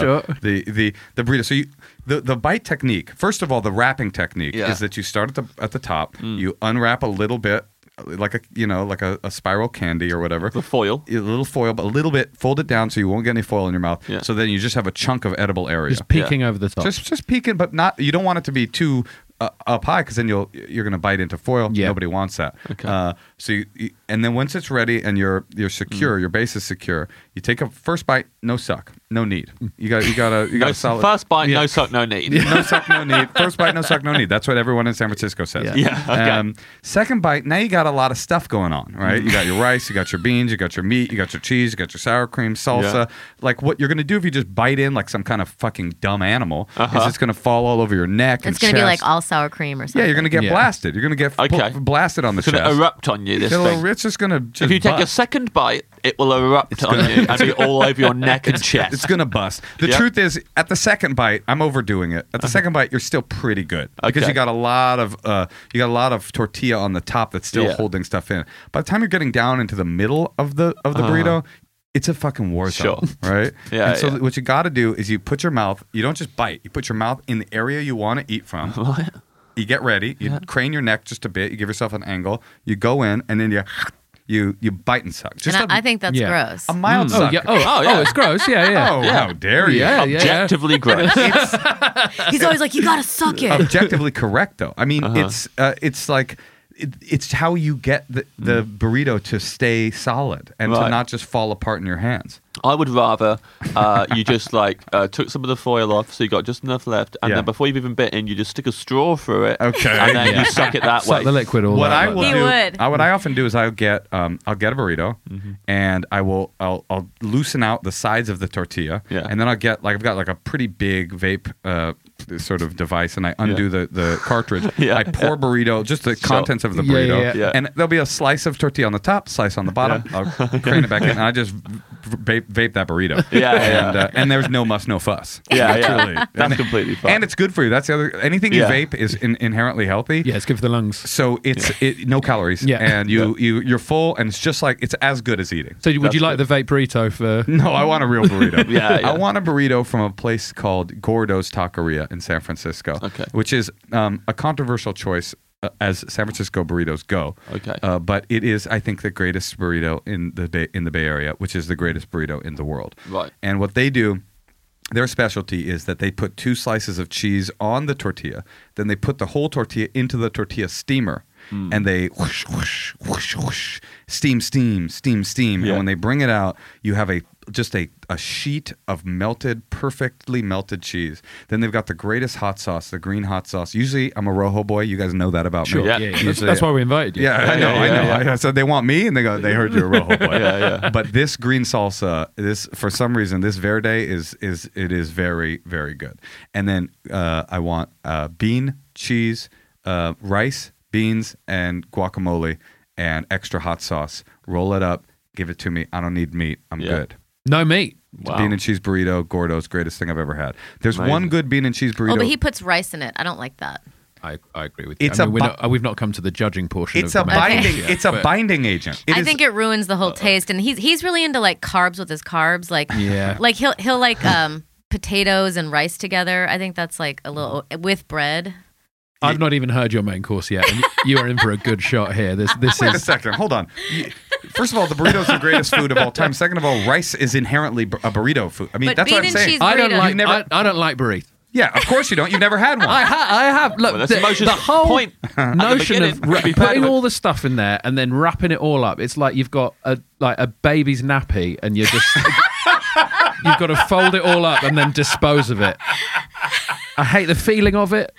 the burrito. So the bite technique. First of all, the wrapping technique is that you start at the top, you unwrap a little bit. Like a spiral candy or whatever. The foil. A little foil, but a little bit, fold it down so you won't get any foil in your mouth. Yeah. So then you just have a chunk of edible area. Just peeking over the top. Just peeking, but not. You don't want it to be too up high because then you're going to bite into foil. Yeah. Nobody wants that. Okay. So and then once it's ready and you're secure, your base is secure. You take a first bite, no suck, no need. You got a solid first bite, no suck, no need. No suck, no need. First bite, no suck, no need. That's what everyone in San Francisco says. Yeah. Okay. Second bite, now you got a lot of stuff going on, right? You got your rice, you got your beans, you got your meat, you got your cheese, you got your sour cream, salsa. Yeah. Like what you're gonna do if you just bite in like some kind of fucking dumb animal is it's gonna fall all over your neck. It's gonna be like all sour cream or something. Yeah, you're gonna get blasted. You're gonna get blasted on the chest. It's gonna erupt on you. It's just gonna. If you take a second bite, it will erupt on you and be all over your neck and chest. It's gonna bust. The truth is, at the second bite, I'm overdoing it. At the second bite, you're still pretty good because you got a lot of tortilla on the top that's still holding stuff in. By the time you're getting down into the middle of the burrito, it's a fucking war zone, right? Yeah. And so what you got to do is you put your mouth. You don't just bite. You put your mouth in the area you want to eat from. What? You get ready. You crane your neck just a bit. You give yourself an angle. You go in, and then you bite and suck. Just I think that's gross. A mild suck. Oh, it's gross. Yeah. Oh, how dare you? Yeah. Objectively gross. He's always like, you gotta suck it. Objectively correct, though. I mean, it's like it's how you get the burrito to stay solid and to not just fall apart in your hands. I would rather you just took some of the foil off, so you got just enough left, and then before you've even bit in, you just stick a straw through it, and then you suck it that way. Suck the liquid all what that. What I often do is I'll get a burrito, and I'll loosen out the sides of the tortilla, and then I've got a pretty big vape sort of device, and I undo the cartridge. I pour burrito, just the contents of the burrito, and there'll be a slice of tortilla on the top, slice on the bottom. I'll crane it back in, and I just vape that burrito. And there's no muss, no fuss. Truly. That's completely fine. And it's good for you. That's the other. Anything you vape is inherently healthy. Yeah, it's good for the lungs. So it's no calories. Yeah. And you're full, and it's just like it's as good as eating. So would you like the vape burrito for? No, I want a real burrito. I want a burrito from a place called Gordo's Taqueria in San Francisco, which is a controversial choice as San Francisco burritos go. Okay. But it is, I think, the greatest burrito in the Bay Area, which is the greatest burrito in the world. Right. And what they do, their specialty is that they put 2 slices of cheese on the tortilla. Then they put the whole tortilla into the tortilla steamer. And they whoosh, whoosh, whoosh, whoosh, steam. Yeah. And when they bring it out, you have just a sheet of perfectly melted cheese. Then they've got the greatest hot sauce, the green hot sauce. Usually, I'm a Rojo boy. You guys know that about me. Yeah. Usually- That's why we invited you. Yeah, I know. So they want me, and they heard you're a Rojo boy. Yeah. But this green salsa, for some reason, this verde is very, very good. And then I want bean, cheese, rice, beans, and guacamole, and extra hot sauce. Roll it up, give it to me. I don't need meat. I'm good. No meat. Wow. Bean and cheese burrito, Gordo's greatest thing I've ever had. There's Amazing. one good bean and cheese burrito. Oh, but he puts rice in it. I don't like that. I agree with you. It's we've not come to the judging portion. it's of a the main binding. course yet, It's a but- binding agent. I think it ruins the whole taste. And he's really into like carbs with his carbs. Like Yeah. like he'll like potatoes and rice together. I think that's like a little with bread. I've not even heard your main course yet, and you are in for a good shot here. This Wait a is second. Hold on. First of all, the burrito is the greatest food of all time. Second of all, rice is inherently a burrito food. I mean, But that's bean what I'm and saying. cheese I don't burrito. like. You never- I don't like burrito. Yeah, of course you don't. You've never had one. I have. Look, Well, that's the Moshe's whole point at the notion of beginning. Be proud putting of it. all the stuff in there and then wrapping it all up. It's like you've got a baby's nappy, and you're just you've got to fold it all up and then dispose of it. I hate the feeling of it.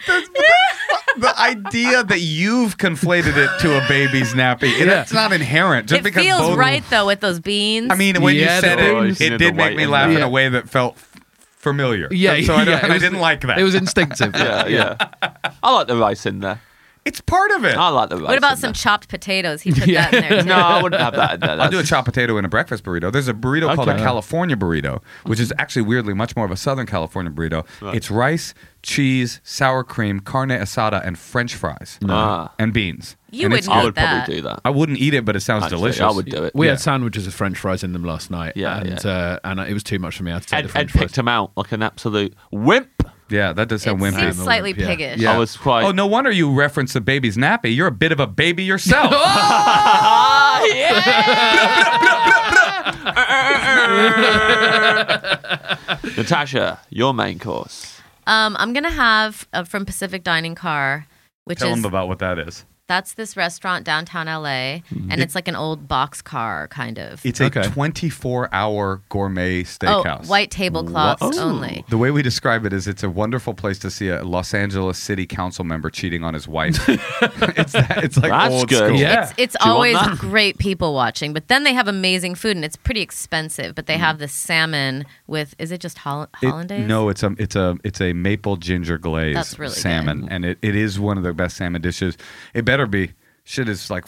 The idea that you've conflated it to a baby's nappy, Yeah. that's not inherent. Just It because feels both, right though with those beans. I mean, when Yeah, you said the it, beans. it did make me laugh in a way that felt familiar. Yeah, so I, yeah, it I was- didn't like that. It was instinctive. Yeah. I like the rice in there. It's part of it. I like the rice. what about in some there. chopped potatoes? He put that in there too. No, I wouldn't have that in there. I'll do a chopped potato in a breakfast burrito. There's a burrito called a Okay. California burrito, which is actually weirdly much more of a Southern California burrito. Right. It's rice, cheese, sour cream, carne asada, and French fries and beans. You And it's wouldn't I good. would that. probably do that. I wouldn't eat it, but it sounds Actually, delicious. I would do it. We Yeah. had sandwiches with French fries in them last night, Yeah, and it was too much for me. I had to take the Ed French fries. picked him out like an absolute wimp. Yeah, that does sound It wimpy. seems slightly Yeah. piggish. Yeah. I was quite. Oh, no wonder you reference the baby's nappy. You're a bit of a baby yourself. Natasha, your main course. I'm gonna have from Pacific Dining Car, which Tell is them about what that is. that's this restaurant downtown LA, and it's like an old box car kind of. It's a Okay. 24-hour gourmet steakhouse. white tablecloths What? only. The way we describe it is it's a wonderful place to see a Los Angeles city council member cheating on his wife. It's like That's old good. school. Yeah. It's Do you want always that? great people watching, but then they have amazing food, and it's pretty expensive. But they have the salmon with is it just hollandaise? No, it's a maple ginger glaze That's really salmon, good. and it is one of the best salmon dishes. It better be. Shit is like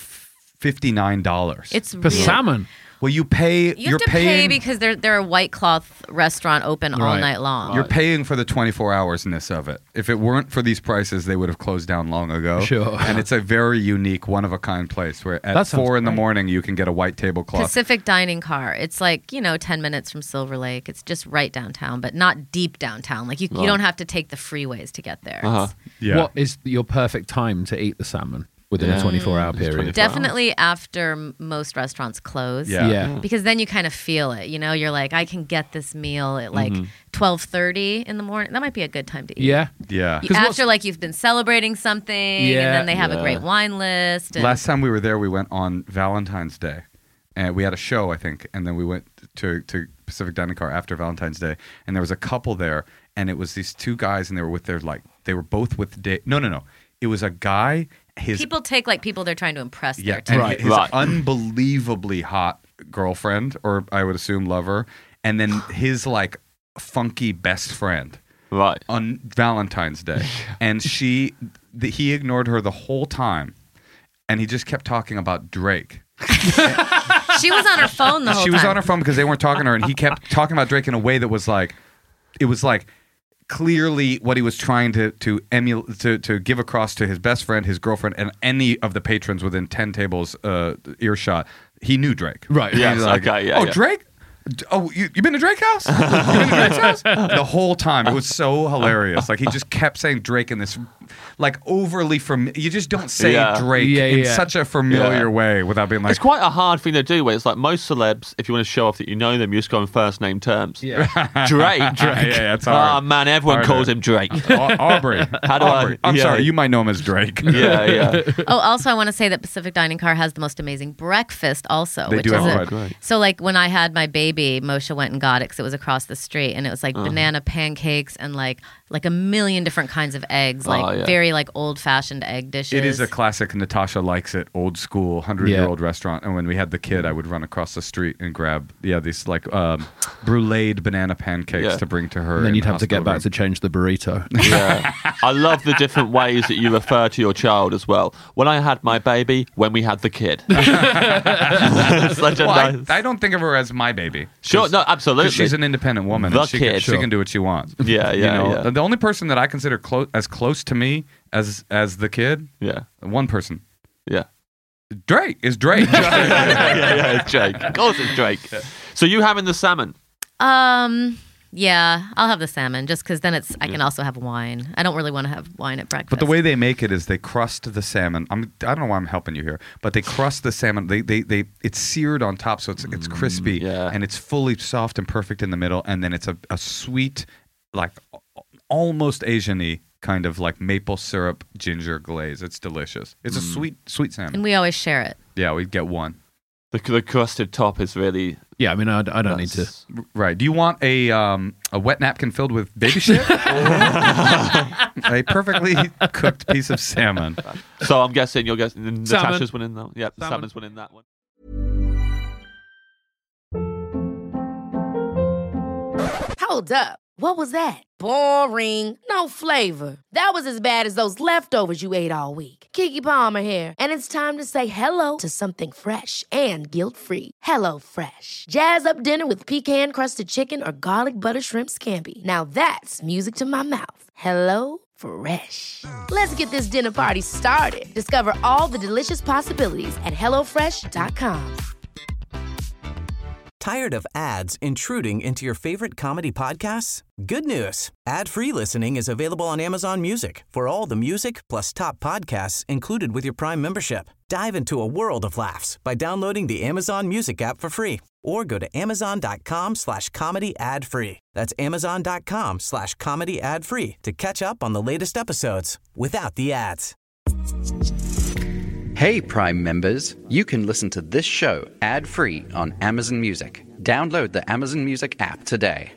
$59. It's For really, salmon. well, you pay. You You're have to pay paying because they're a white cloth restaurant open all Right. night long. You're paying for the 24 hoursness of it. If it weren't for these prices, they would have closed down long ago. Sure. And it's a very unique, one of a kind place where at That sounds 4 in the great. morning you can get a white tablecloth. Pacific Dining Car. It's like 10 minutes from Silver Lake. It's just right downtown, but not deep downtown. Like you don't have to take the freeways to get there. Uh-huh. It's Yeah. What is your perfect time to eat the salmon within Yeah. a 24-hour Just period? 24 Definitely after most restaurants close. Yeah. Yeah. Because then you kind of feel it. You're like, I can get this meal at like 12:30 in the morning. That might be a good time to eat. Yeah. Yeah. After like you've been celebrating something, and Yeah. then they have a Yeah. great wine list. And Last time we were there, we went on Valentine's Day. And we had a show, I think. And then we went to Pacific Dining Car after Valentine's Day. And there was a couple there. And it was these two guys. And they were with their, they were both with, no. It was a guy. people take like people they're trying to impress Yeah, there too. and Right. his Right. unbelievably hot girlfriend, or I would assume lover, and then his like funky best friend Right. on Valentine's Day, and he ignored her the whole time, and he just kept talking about Drake. She was on her phone the whole time. She was on her phone because they weren't talking to her, and he kept talking about Drake in a way that was like, it was like clearly what he was trying to give across to his best friend, his girlfriend, and any of the patrons within 10 tables earshot. He knew Drake. Right. And Yes, he's like, okay, yeah, oh, yeah. Drake? Oh, you been to Drake House? You been to Drake's house? The whole time. It was so hilarious. Like, he just kept saying Drake in this, like, overly you just don't say Drake in such a familiar way without being like... It's quite a hard thing to do where it's like most celebs, if you want to show off that you know them, you just go on first name terms. Yeah. Drake. Yeah, it's hard. Oh, man, everyone calls him Drake. Aubrey. How do Aubrey. I'm sorry, you might know him as Drake. Yeah. Oh, also, I want to say that Pacific Dining Car has the most amazing breakfast also. They which do is have great. So, like, when I had my baby, Moshe went and got it because it was across the street, and it was like banana pancakes and like a million different kinds of eggs, like very like old-fashioned egg dishes. It is a classic Natasha likes it, old school, 100-year-old restaurant. And when we had the kid, I would run across the street and grab these like bruleed banana pancakes to bring to her. And then you'd have to get back to change the burrito. Yeah. I love the different ways that you refer to your child as well. When I had my baby, when we had the kid. Such a nice... I don't think of her as my baby. Sure, no, absolutely. She's an independent woman. The and she kid. She can do what she wants. Yeah. The only person that I consider as close to me as the kid, one person. Yeah. Drake is Drake. yeah, it's Drake. Of course it's Drake. So you having the salmon? Yeah, I'll have the salmon just because then I can also have wine. I don't really want to have wine at breakfast. But the way they make it is they crust the salmon. I don't know why I'm helping you here, but they crust the salmon. It's seared on top, so it's crispy and it's fully soft and perfect in the middle. And then it's a sweet, like almost Asian-y kind of like maple syrup ginger glaze. It's delicious. It's a sweet salmon. And we always share it. Yeah, we get one. The crusted top is really... Yeah, I mean, I don't need to... Right. Do you want a wet napkin filled with baby shit? A perfectly cooked piece of salmon. So I'm guessing you're guessing Natasha's winning that one. Yeah, salmon's winning that one. Hold up. What was that? Boring. No flavor. That was as bad as those leftovers you ate all week. Keke Palmer here, and it's time to say hello to something fresh and guilt-free. Hello Fresh. Jazz up dinner with pecan-crusted chicken or garlic butter shrimp scampi. Now that's music to my mouth. Hello Fresh. Let's get this dinner party started. Discover all the delicious possibilities at hellofresh.com. Tired of ads intruding into your favorite comedy podcasts? Good news. Ad-free listening is available on Amazon Music for all the music plus top podcasts included with your Prime membership. Dive into a world of laughs by downloading the Amazon Music app for free or go to amazon.com/comedy ad-free. That's amazon.com/comedy ad-free to catch up on the latest episodes without the ads. Hey, Prime members, you can listen to this show ad-free on Amazon Music. Download the Amazon Music app today.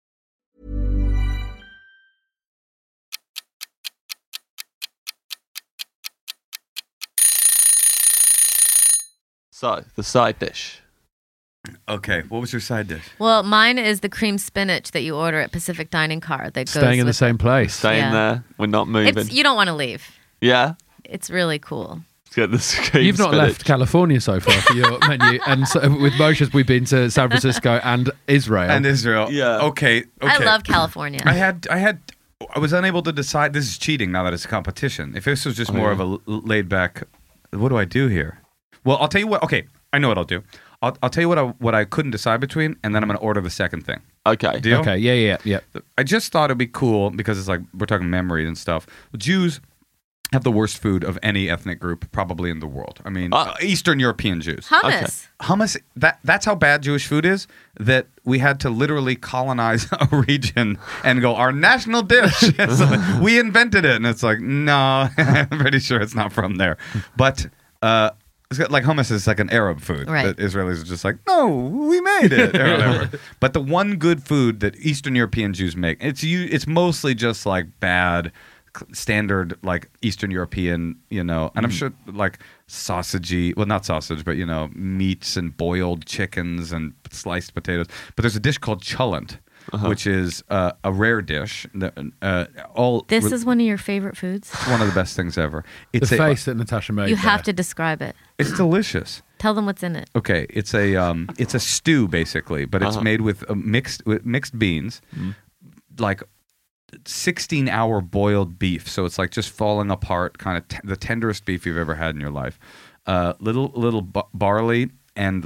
So, the side dish. Okay, what was your side dish? Well, mine is the cream spinach that you order at Pacific Dining Car. That goes Staying in the same place. Staying there. We're not moving. You don't want to leave. Yeah? It's really cool. Get this cream You've not spinach. left California so far for your menu. And so with Moshe's, we've been to San Francisco and Israel. Yeah. Okay. I love California. I was unable to decide. This is cheating now that it's a competition. If this was just more of a laid back, what do I do here? Well, I'll tell you what. Okay, I know what I'll do. I'll tell you what I couldn't decide between, and then I'm going to order the second thing. Okay. Deal? Okay, yeah. I just thought it'd be cool because it's like we're talking memories and stuff. Jews have the worst food of any ethnic group probably in the world. I mean, Eastern European Jews. Hummus. Okay. Hummus, that's how bad Jewish food is, that we had to literally colonize a region and go, our national dish. We invented it. And it's like, no, I'm pretty sure it's not from there. But it's got, like, hummus is like an Arab food. Right. That Israelis are just like, no, we made it. Or whatever. But the one good food that Eastern European Jews make, it's mostly just like bad standard like Eastern European, and I'm sure like sausagey, well, not sausage, but meats and boiled chickens and sliced potatoes. But there's a dish called cholent, which is a rare dish. This is one of your favorite foods? It's one of the best things ever. It's the face that Natasha made. You have to describe it. It's delicious. Tell them what's in it. Okay, it's a stew basically, but it's made with mixed beans, like 16-hour boiled beef, so it's like just falling apart, kind of the tenderest beef you've ever had in your life. Little barley and like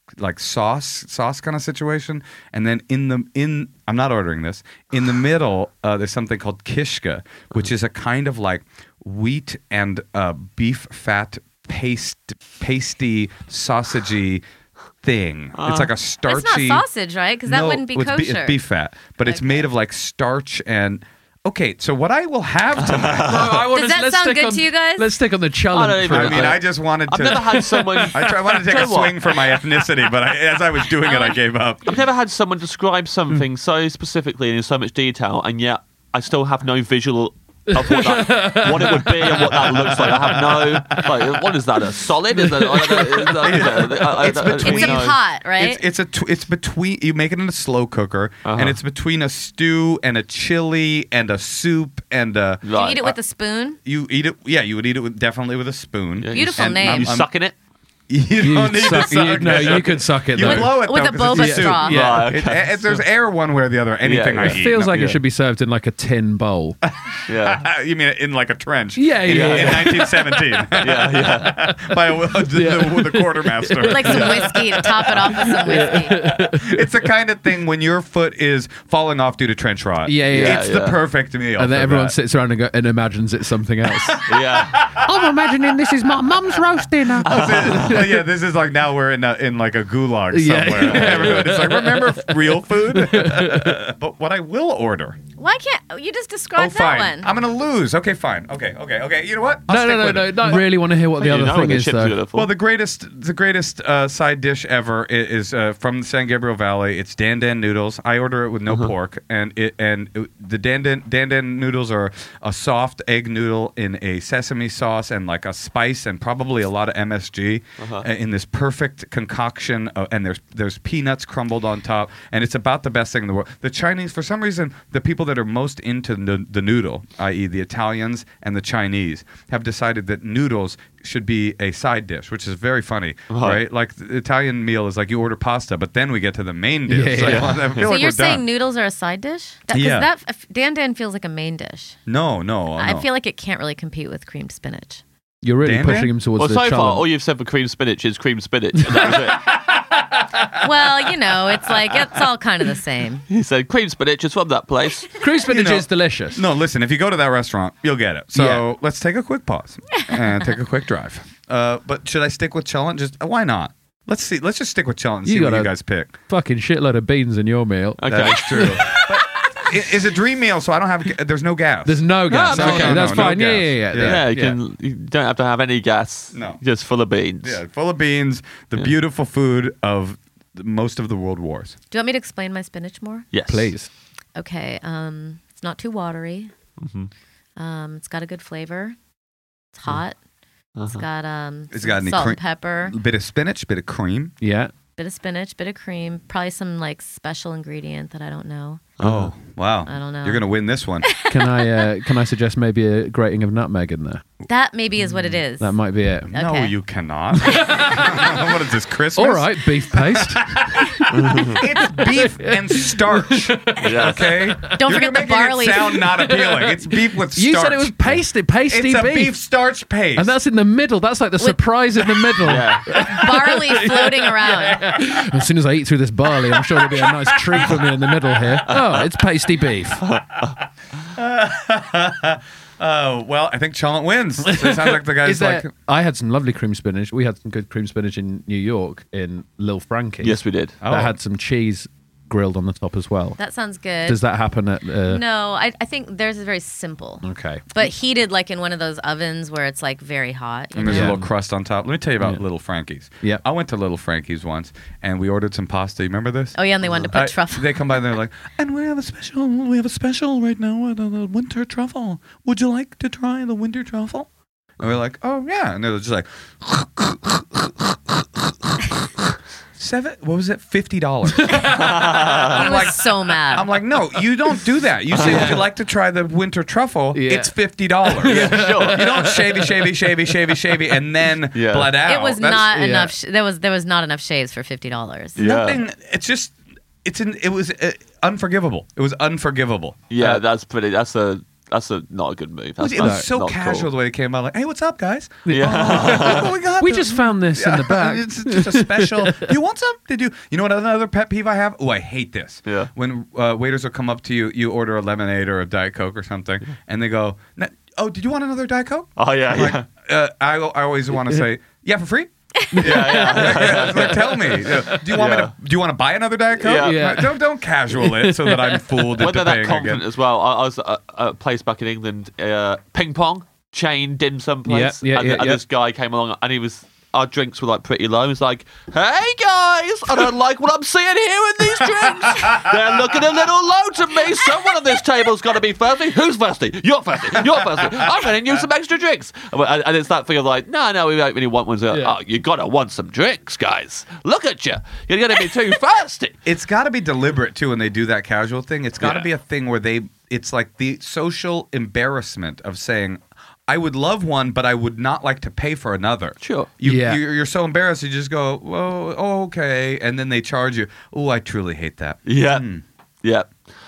like sauce kind of situation, and then I'm not ordering this. In the middle, there's something called kishka, which is a kind of like wheat and beef fat pasty sausagey thing. It's like a starchy. It's not sausage, right? Because that wouldn't be kosher. It's beef fat, but it's made of like starch and. Okay, so what I will have tonight. Does that sound good to you guys? Let's stick on the challenge. I just wanted to. I've never had someone. I wanted to take a swing for my ethnicity, but as I was doing it, I gave up. I've never had someone describe something so specifically and in so much detail, and yet I still have no visual of what it would be and what that looks like. I have no. Like, what is that? A solid? Is that? It's between. It's a pot, right? It's between. You make it in a slow cooker, and it's between a stew and a chili and a soup and a. Do you eat it with a spoon? You eat it. Yeah, you would eat it definitely with a spoon. Yeah, Beautiful name. You sucking it? You don't need to suck. No, you could suck it. You though. blow it With though, a 'cause boba it's a soup. straw. Yeah, Right, okay. there's air one way or the other. Anything Yeah, I yeah. eat. It feels like Yeah. it should be served in like a tin bowl. Yeah. You mean in like a trench? Yeah, in, yeah. In 1917. Yeah. By the quartermaster. With like some whiskey to top it off with some whiskey. It's the kind of thing when your foot is falling off due to trench rot. Yeah. It's the perfect meal. And then for everyone that. sits around and imagines it's something else. Yeah. I'm imagining this is my mum's roast dinner. Yeah, this is like now we're in like a gulag Yeah. somewhere. Everybody's like, remember real food? But what I will order. Why can't you just describe fine. that one? I'm gonna lose. Okay, fine. Okay. You know what? No. I really want to hear what the other thing is, though. Beautiful. Well, the greatest side dish ever is from the San Gabriel Valley. It's Dan Dan noodles. I order it with no pork, and the Dan Dan noodles are a soft egg noodle in a sesame sauce and like a spice and probably a lot of MSG in this perfect concoction. And there's peanuts crumbled on top, and it's about the best thing in the world. The Chinese, for some reason, the people that are most into the noodle, i.e. the Italians and the Chinese, have decided that noodles should be a side dish, which is very funny, right? Like the Italian meal is like you order pasta, but then we get to the main dish. Yeah. I feel So like you're we're saying done. noodles are a side dish? Yeah. Dan Dan feels like a main dish. No. I feel like it can't really compete with creamed spinach. You're really Dan pushing Dan? him towards Well, the so challenge. far, all you've said for cream spinach is cream spinach. And that was it. Well, you know, it's like it's all kind of the same. He said cream spinach is from that place. Cream spinach You know- is delicious. No, listen, if you go to that restaurant, you'll get it. So Yeah. let's take a quick pause and take a quick drive. But should I stick with challenge? Why not? Let's see. Let's just stick with challenge and You see what gotta- you guys pick. Fucking shitload of beans in your meal. Okay. That is true. But it's a dream meal, so I don't have. There's no gas. There's no gas. no, Okay, no, that's no fine. gas. Yeah. Yeah, you don't have to have any gas. No. Just full of beans. Yeah, full of beans. The beautiful food of most of the world wars. Do you want me to explain my spinach more? Yes. Please. Okay. It's not too watery. It's got a good flavor. It's hot. It's got It's got any salt cream- and pepper, Bit of spinach, bit of cream. Yeah. bit of spinach, bit of cream, probably some like special ingredient that I don't know. Oh, wow. I don't know. You're going to win this one. Can I suggest maybe a grating of nutmeg in there? That maybe is what it is. That might be it. No, Okay. you cannot. What is this, Christmas? All right, beef paste. It's beef and starch. Okay? Don't You're forget the making barley. It sound not appealing. It's beef with starch. You said it was pasty It's a beef. beef starch paste. And that's in the middle. That's like the surprise in the middle. Barley floating around. As soon as I eat through this barley, I'm sure there'll be a nice treat for me in the middle here. Oh, it's pasty beef. Oh, well, I think Chalent wins. It sounds like the guy's like... I had some lovely cream spinach. We had some good cream spinach in New York in Lil Frankie's. Yes, we did. Oh. That had some cheese grilled on the top as well. That sounds good. Does that happen at... No, I think theirs is very simple. Okay. But heated like in one of those ovens where it's like very hot. You And there's know? a little crust on top. Let me tell you about Little Frankie's. Yeah. I went to Little Frankie's once, and we ordered some pasta. You remember this? Oh yeah, and they wanted to put truffle. They come by and they're like, and we have a special right now, the winter truffle. Would you like to try the winter truffle? And we're like, oh yeah. And they're just like, $50. I was so mad. I'm like, no, you don't do that. You say, would you like to try the winter truffle? Yeah. It's $50. You don't shavy, and then Yeah. bled out. it was That's- not enough. There was not enough shaves for $50. Yeah. Nothing. It's just. It was unforgivable. It was unforgivable. Yeah, that's a not a good move. It That's was so not casual cool. the way it came out. Like, hey, what's up, guys? Yeah. Oh, we got We this. just found this in the back. It's just a special. Do you want some? Did you? You know what another pet peeve I have? Oh, I hate this. Yeah. When waiters will come up to you, you order a lemonade or a Diet Coke or something, and they go, "Oh, did you want another Diet Coke?" Oh yeah, I'm yeah. like, I always want to say, "Yeah, for free." Yeah. It's like, tell me. Do you want me to? Do you want to buy another Diet Coke? Yeah. Yeah. Don't casual it so that I'm fooled When into they're that paying confident again. as well. I was at a place back in England, ping pong chain dim sum place, and this guy came along and he was. Our drinks were like pretty low. He was like, "Hey guys, I don't like what I'm seeing here in these drinks. They're looking a little low to me. Someone on this table's got to be thirsty. Who's thirsty? You're thirsty. You're thirsty. I'm getting you some extra drinks." And it's that thing of like, no, we don't really want one. Oh, you gotta want some drinks, guys. Look at you. You're gonna be too thirsty. It's got to be deliberate too when they do that casual thing. It's got to be a thing where it's like the social embarrassment of saying, I would love one, but I would not like to pay for another. Sure. You're so embarrassed, you just go, well, okay. And then they charge you. Oh, I truly hate that. Yeah. Yeah.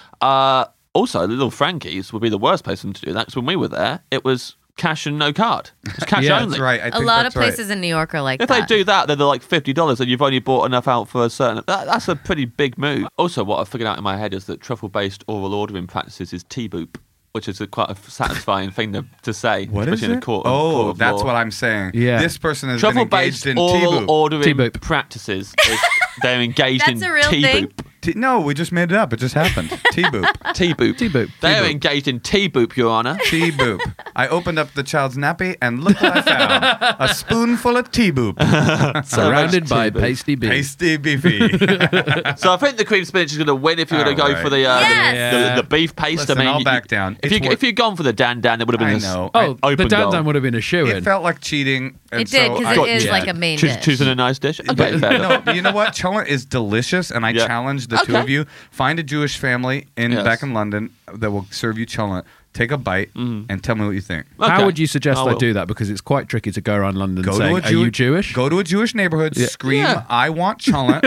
Also, Little Frankie's would be the worst place to do that because when we were there, it was cash and no card. It was cash only. That's right. I A think lot that's of places in New York are like If that. they do that, then they're like $50 and you've only bought enough out for a certain... That's a pretty big move. Also, what I've figured out in my head is that truffle-based oral ordering practices is T-boop, which is quite a satisfying thing to say. What is especially in it? a court of That's law. what I'm saying. Yeah. This person has been Truffle-based engaged in oral T-boop. ordering T-boop. practices. They're engaged That's in a real thing? T-boop. No, we just made it up. It just happened. T-boop. T-boop. T-boop. They're T-boop. engaged in T-boop, Your Honour. T-boop. I opened up the child's nappy and look what I found. A spoonful of T-boop. Surrounded by T-boop. pasty beef. Pasty beefy. So I think the cream spinach is going to win if you're going to All go right. for the Yes! the beef paste. Listen, I mean, I'll back down. If you'd gone for the Dan, it would have been I know. Oh, the open Dan goal. Dan would have been a shoe It in. felt like cheating. And It did, so because I- it is yeah. like a main dish. Choosing a nice dish. Okay, But fair enough. no, you know what? Cholent is delicious, and I Yeah. challenge the two Okay. of you. Find a Jewish family Yes. back in London that will serve you cholent. Take a bite and tell me what you think. How Okay. would you suggest I I will. do that? Because it's quite tricky to go around London Go saying, to a "Are you Jewish?" Go to a Jewish neighborhood. Scream, Yeah. "I want cholent."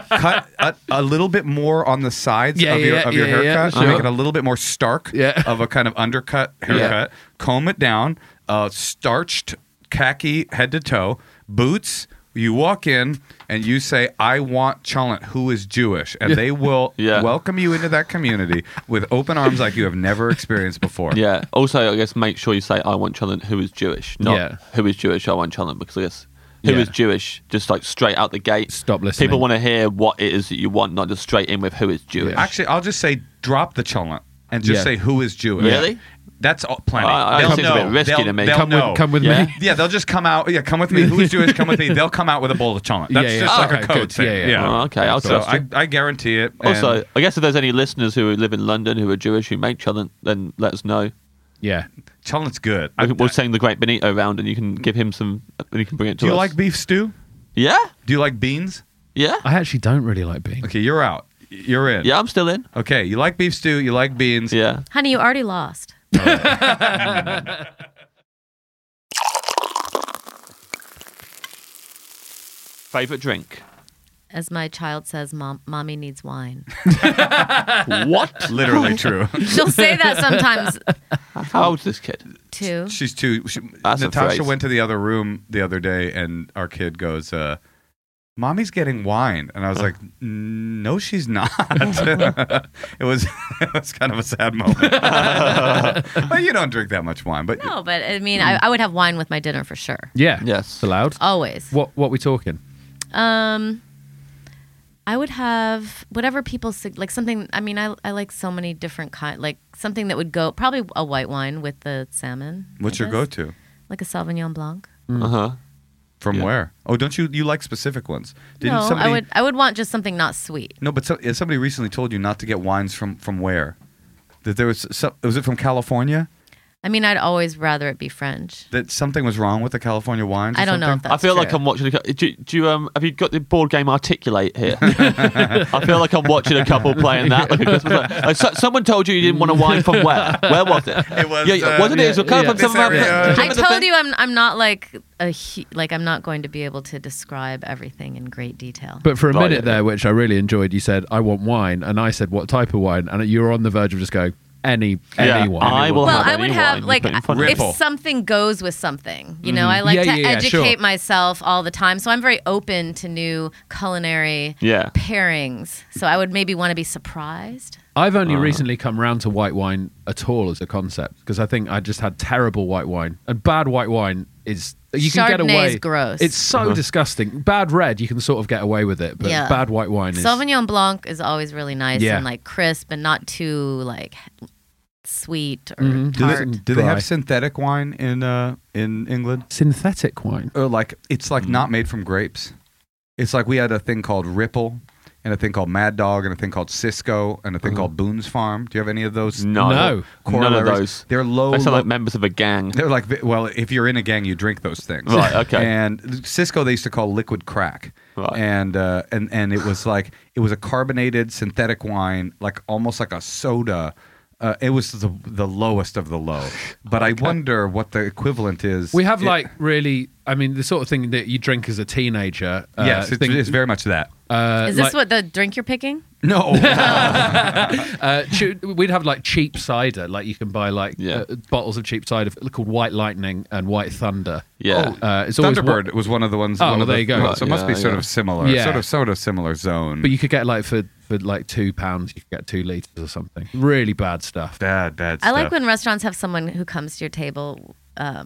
Cut a little bit more on the sides Yeah, of your yeah, your yeah, yeah, haircut. sure. Make it a little bit more stark. Yeah. Of a kind of undercut haircut. Comb it down. Starched khaki head to toe. Boots. You walk in and you say, "I want cholent," who is Jewish, and they will Yeah. welcome you into that community with open arms like you have never experienced before. Yeah. Also, I guess make sure you say I want cholent who is Jewish, not Yeah. who is Jewish. I want cholent because I guess who is Yeah. Jewish just like straight out the gate. Stop listening. People want to hear what it is that you want, not just straight in with who is Jewish. Actually, I'll just say drop the cholent and just Yeah. say who is Jewish. Really? That's plenty. That They'll seems a bit know. risky They'll- to me. they'll know. Come with Yeah. me. Yeah, they'll just come out. Yeah, come with me. Who is Jewish? Come with me. They'll come out with a bowl of cholent. That's Yeah, yeah. just like Okay, a code good. thing. Yeah, yeah. Oh, okay, I'll So trust you. I guarantee it. Also, And I guess if there's any listeners who live in London who are Jewish who make cholent, then let us know. Yeah. cholent's good. We'll send the great Benito around and you can give him some, and you can bring it to Do you us. like beef stew? Yeah? Do you like beans? Yeah? I actually don't really like beans. Okay, you're out. You're in. Yeah, I'm still in. Okay, you like beef stew. You like beans. Yeah. Honey, you already lost. Favorite drink? As my child says, Mommy needs wine. What? Literally true. She'll say that sometimes How old's this kid? too. She's too. That's a Natasha phrase. went to the other room the other day, and our kid goes, "Mommy's getting wine," and I was like, "No, she's not." it was kind of a sad moment. But you don't drink that much wine, but No, but I mean, I would have wine with my dinner for sure. Yeah. Yes. It's allowed. Always. What we talking? I would have whatever people like something. I mean, I like so many different kind. Like something that would go probably a white wine with the salmon. what's I your guess. go-to? Like a Sauvignon Blanc. Uh-huh. From Yeah. where? Oh, don't you like specific ones? No, somebody, I would want just something not sweet. No, but somebody recently told you not to get wines from where? That there was was it from California? I mean, I'd always rather it be French. That something was wrong with the California wines? Or I don't know if something? that's I feel like true. I'm watching. Do you have you got the board game Articulate here? I feel like I'm watching a couple playing that. Like a Christmas. Someone told you didn't want a wine from where? Where was it? It was, wasn't it? It was kind of this from some. area. I told you I'm not like I'm not going to be able to describe everything in great detail. But for a Right, minute yeah. there, which I really enjoyed, you said, "I want wine," and I said, "What type of wine?" And you were on the verge of just going, any Yeah, wine. I will Well, have I would any have wine you like put in front of me. Ripple. if something goes with something, you know, I like to Yeah, educate sure. myself all the time. So I'm very open to new culinary Yeah. pairings. So I would maybe want to be surprised. I've only recently come round to white wine at all as a concept because I think I just had terrible white wine. And bad white wine is you can get Chardonnay away. is gross. It's so disgusting. Bad red, you can sort of get away with it, but Yeah. bad white wine is. Sauvignon Blanc is always really nice Yeah. and like crisp and not too like sweet or Mhm. tart. Do they Dry. have synthetic wine in England? Synthetic wine. Or like it's like not made from grapes. It's like we had a thing called Ripple and a thing called Mad Dog and a thing called Cisco and a thing called Boone's Farm. Do you have any of those? No. No. None of Corollaries? those. They're low. They sound low- like members of a gang. They're like, well, if you're in a gang, you drink those things. Right, okay. And Cisco, they used to call liquid crack. Right. And it was like, it was a carbonated synthetic wine, like almost like a soda. It was the lowest of the low. But I wonder what the equivalent is. We have like really, I mean, the sort of thing that you drink as a teenager. Yes, it's very much that. Is this like- what the drink you're picking? No. We'd have like cheap cider, like you can buy like Yeah. bottles of cheap cider called White Lightning and White Thunder. Yeah. It's always Thunderbird was one of the ones. Oh, one of there the, you go. So it must be Yeah, sort yeah. of similar. Yeah. Sort of similar zone. But you could get like for like £2, you could get 2 liters or something. Really bad stuff. bad stuff. I like when restaurants have someone who comes to your table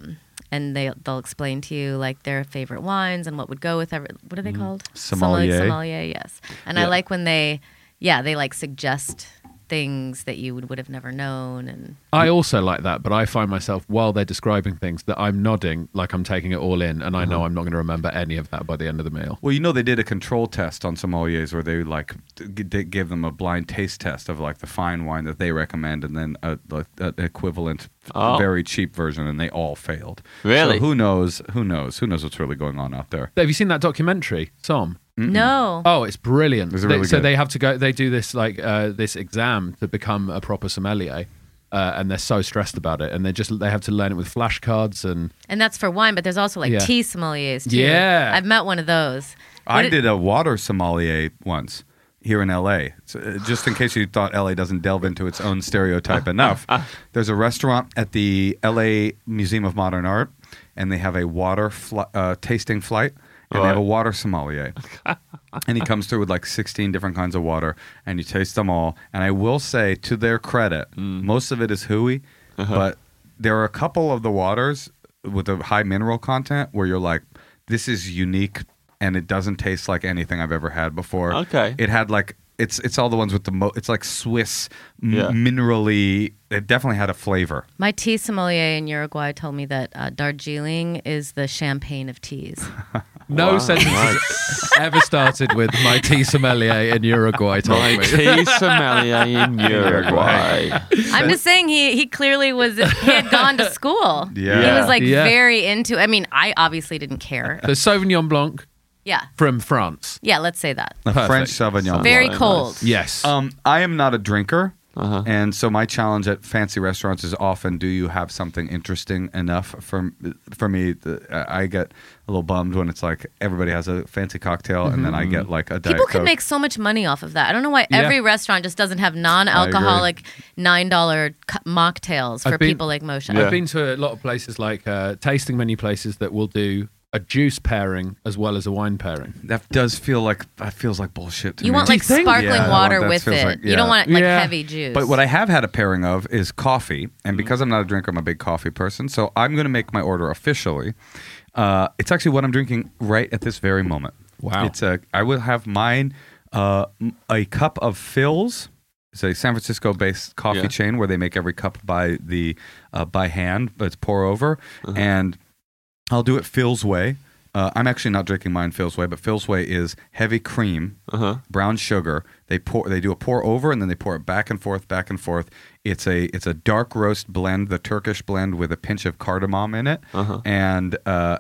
and they'll explain to you like their favorite wines and what would go with what are they called? Sommelier. Sommelier, yes. And I like when they like suggest things that you would have never known. And I also like that, but I find myself while they're describing things that I'm nodding like I'm taking it all in, and I know I'm not going to remember any of that by the end of the meal. Well, you know, they did a control test on sommeliers where they like gave them a blind taste test of like the fine wine that they recommend, and then an equivalent, very cheap version, and they all failed. Really? So who knows? Who knows what's really going on out there? Have you seen that documentary, Som? no. Oh, it's brilliant. Is it really So good? they have to go. They do this like this exam to become a proper sommelier, and they're so stressed about it, and they have to learn it with flashcards and. And that's for wine, but there's also like Yeah. tea sommeliers too. Yeah. I've met one of those. I did a water sommelier once here in LA. So, just in case you thought LA doesn't delve into its own stereotype enough, there's a restaurant at the LA Museum of Modern Art, and they have a water tasting flight, and they have a water sommelier. And he comes through with like 16 different kinds of water, and you taste them all. And I will say, to their credit, most of it is hooey, but there are a couple of the waters with a high mineral content where you're like, this is unique, and it doesn't taste like anything I've ever had before. Okay. It had like, it's all the ones with the it's like Swiss Yeah. minerally. It definitely had a flavor. My tea sommelier in Uruguay told me that Darjeeling is the champagne of teas. No Wow. sentence has ever started with my tea sommelier in Uruguay told My me. tea sommelier in Uruguay. I'm just saying he clearly he had gone to school. Yeah. He was like Yeah. very into. I mean, I obviously didn't care. The Sauvignon Blanc Yeah. from France. Yeah, let's say that. A Perfect. French Sauvignon. Very Nice. cold. Yes. I am not a drinker. And so my challenge at fancy restaurants is often, do you have something interesting enough for me? I get a little bummed when it's like everybody has a fancy cocktail and then I get like a Diet People can Coke. make so much money off of that. I don't know why Yeah. every restaurant just doesn't have non-alcoholic $9 mocktails for I've been- people like Moshe. Yeah. I've been to a lot of places like tasting menu places that will do a juice pairing as well as a wine pairing. That feels like bullshit to You me. want like think? sparkling Yeah, water that with feels it. like- You yeah. don't want like Yeah. heavy juice. But what I have had a pairing of is coffee, and because I'm not a drinker, I'm a big coffee person. So I'm going to make my order officially. It's actually what I'm drinking right at this very moment. Wow. I will have mine a cup of Phil's. It's a San Francisco-based coffee Yeah. chain where they make every cup by hand, but it's pour over, and I'll do it Phil's way. I'm actually not drinking mine Phil's way, but Phil's way is heavy cream, brown sugar. They do a pour over, and then they pour it back and forth, back and forth. It's a dark roast blend, the Turkish blend with a pinch of cardamom in it, and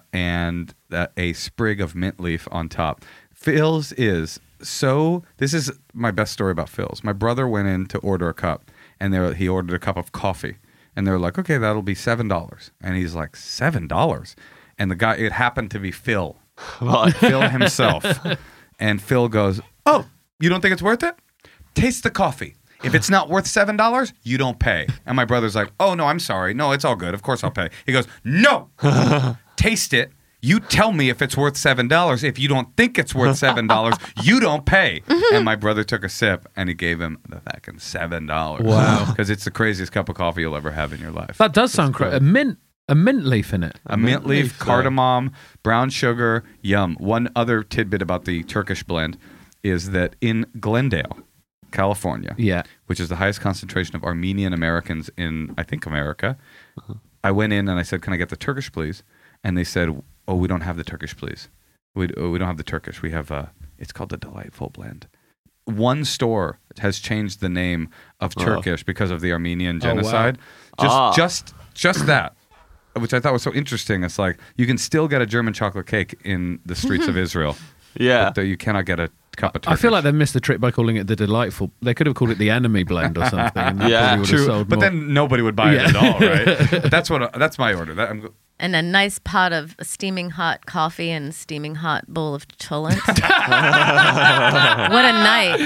a sprig of mint leaf on top. Phil's is so. This is my best story about Phil's. My brother went in to order a cup, and he ordered a cup of coffee, and they were like, "Okay, that'll be $7," and he's like, $7. And the guy, it happened to be Phil. Phil himself. And Phil goes, "Oh, you don't think it's worth it? Taste the coffee. If it's not worth $7, you don't pay. And my brother's like, oh, no, I'm sorry. No, it's all good. Of course I'll pay. He goes, no, taste it. You tell me if it's worth $7. If you don't think it's worth $7, you don't pay. And my brother took a sip, and he gave him the fucking $7. Wow. Because it's the craziest cup of coffee you'll ever have in your life. That does sound crazy. A mint leaf in it. A mint leaf, cardamom, brown sugar, yum. One other tidbit about the Turkish blend is that in Glendale, California, which is the highest concentration of Armenian Americans in, I think, America, I went in and I said, can I get the Turkish, please? And they said, oh, we don't have the Turkish, please. We don't have the Turkish. We have, it's called the Delightful Blend. One store has changed the name of Turkish because of the Armenian genocide. Wow. Just that, which I thought was so interesting. It's like, you can still get a German chocolate cake in the streets of Israel. Yeah. But you cannot get a cup of Turkish. I feel like they missed the trick by calling it the Delightful. They could have called it the Enemy Blend or something. And that probably would have sold but more. then nobody would buy it at all, right? But that's my order. And a nice pot of steaming hot coffee and steaming hot bowl of cholent. What a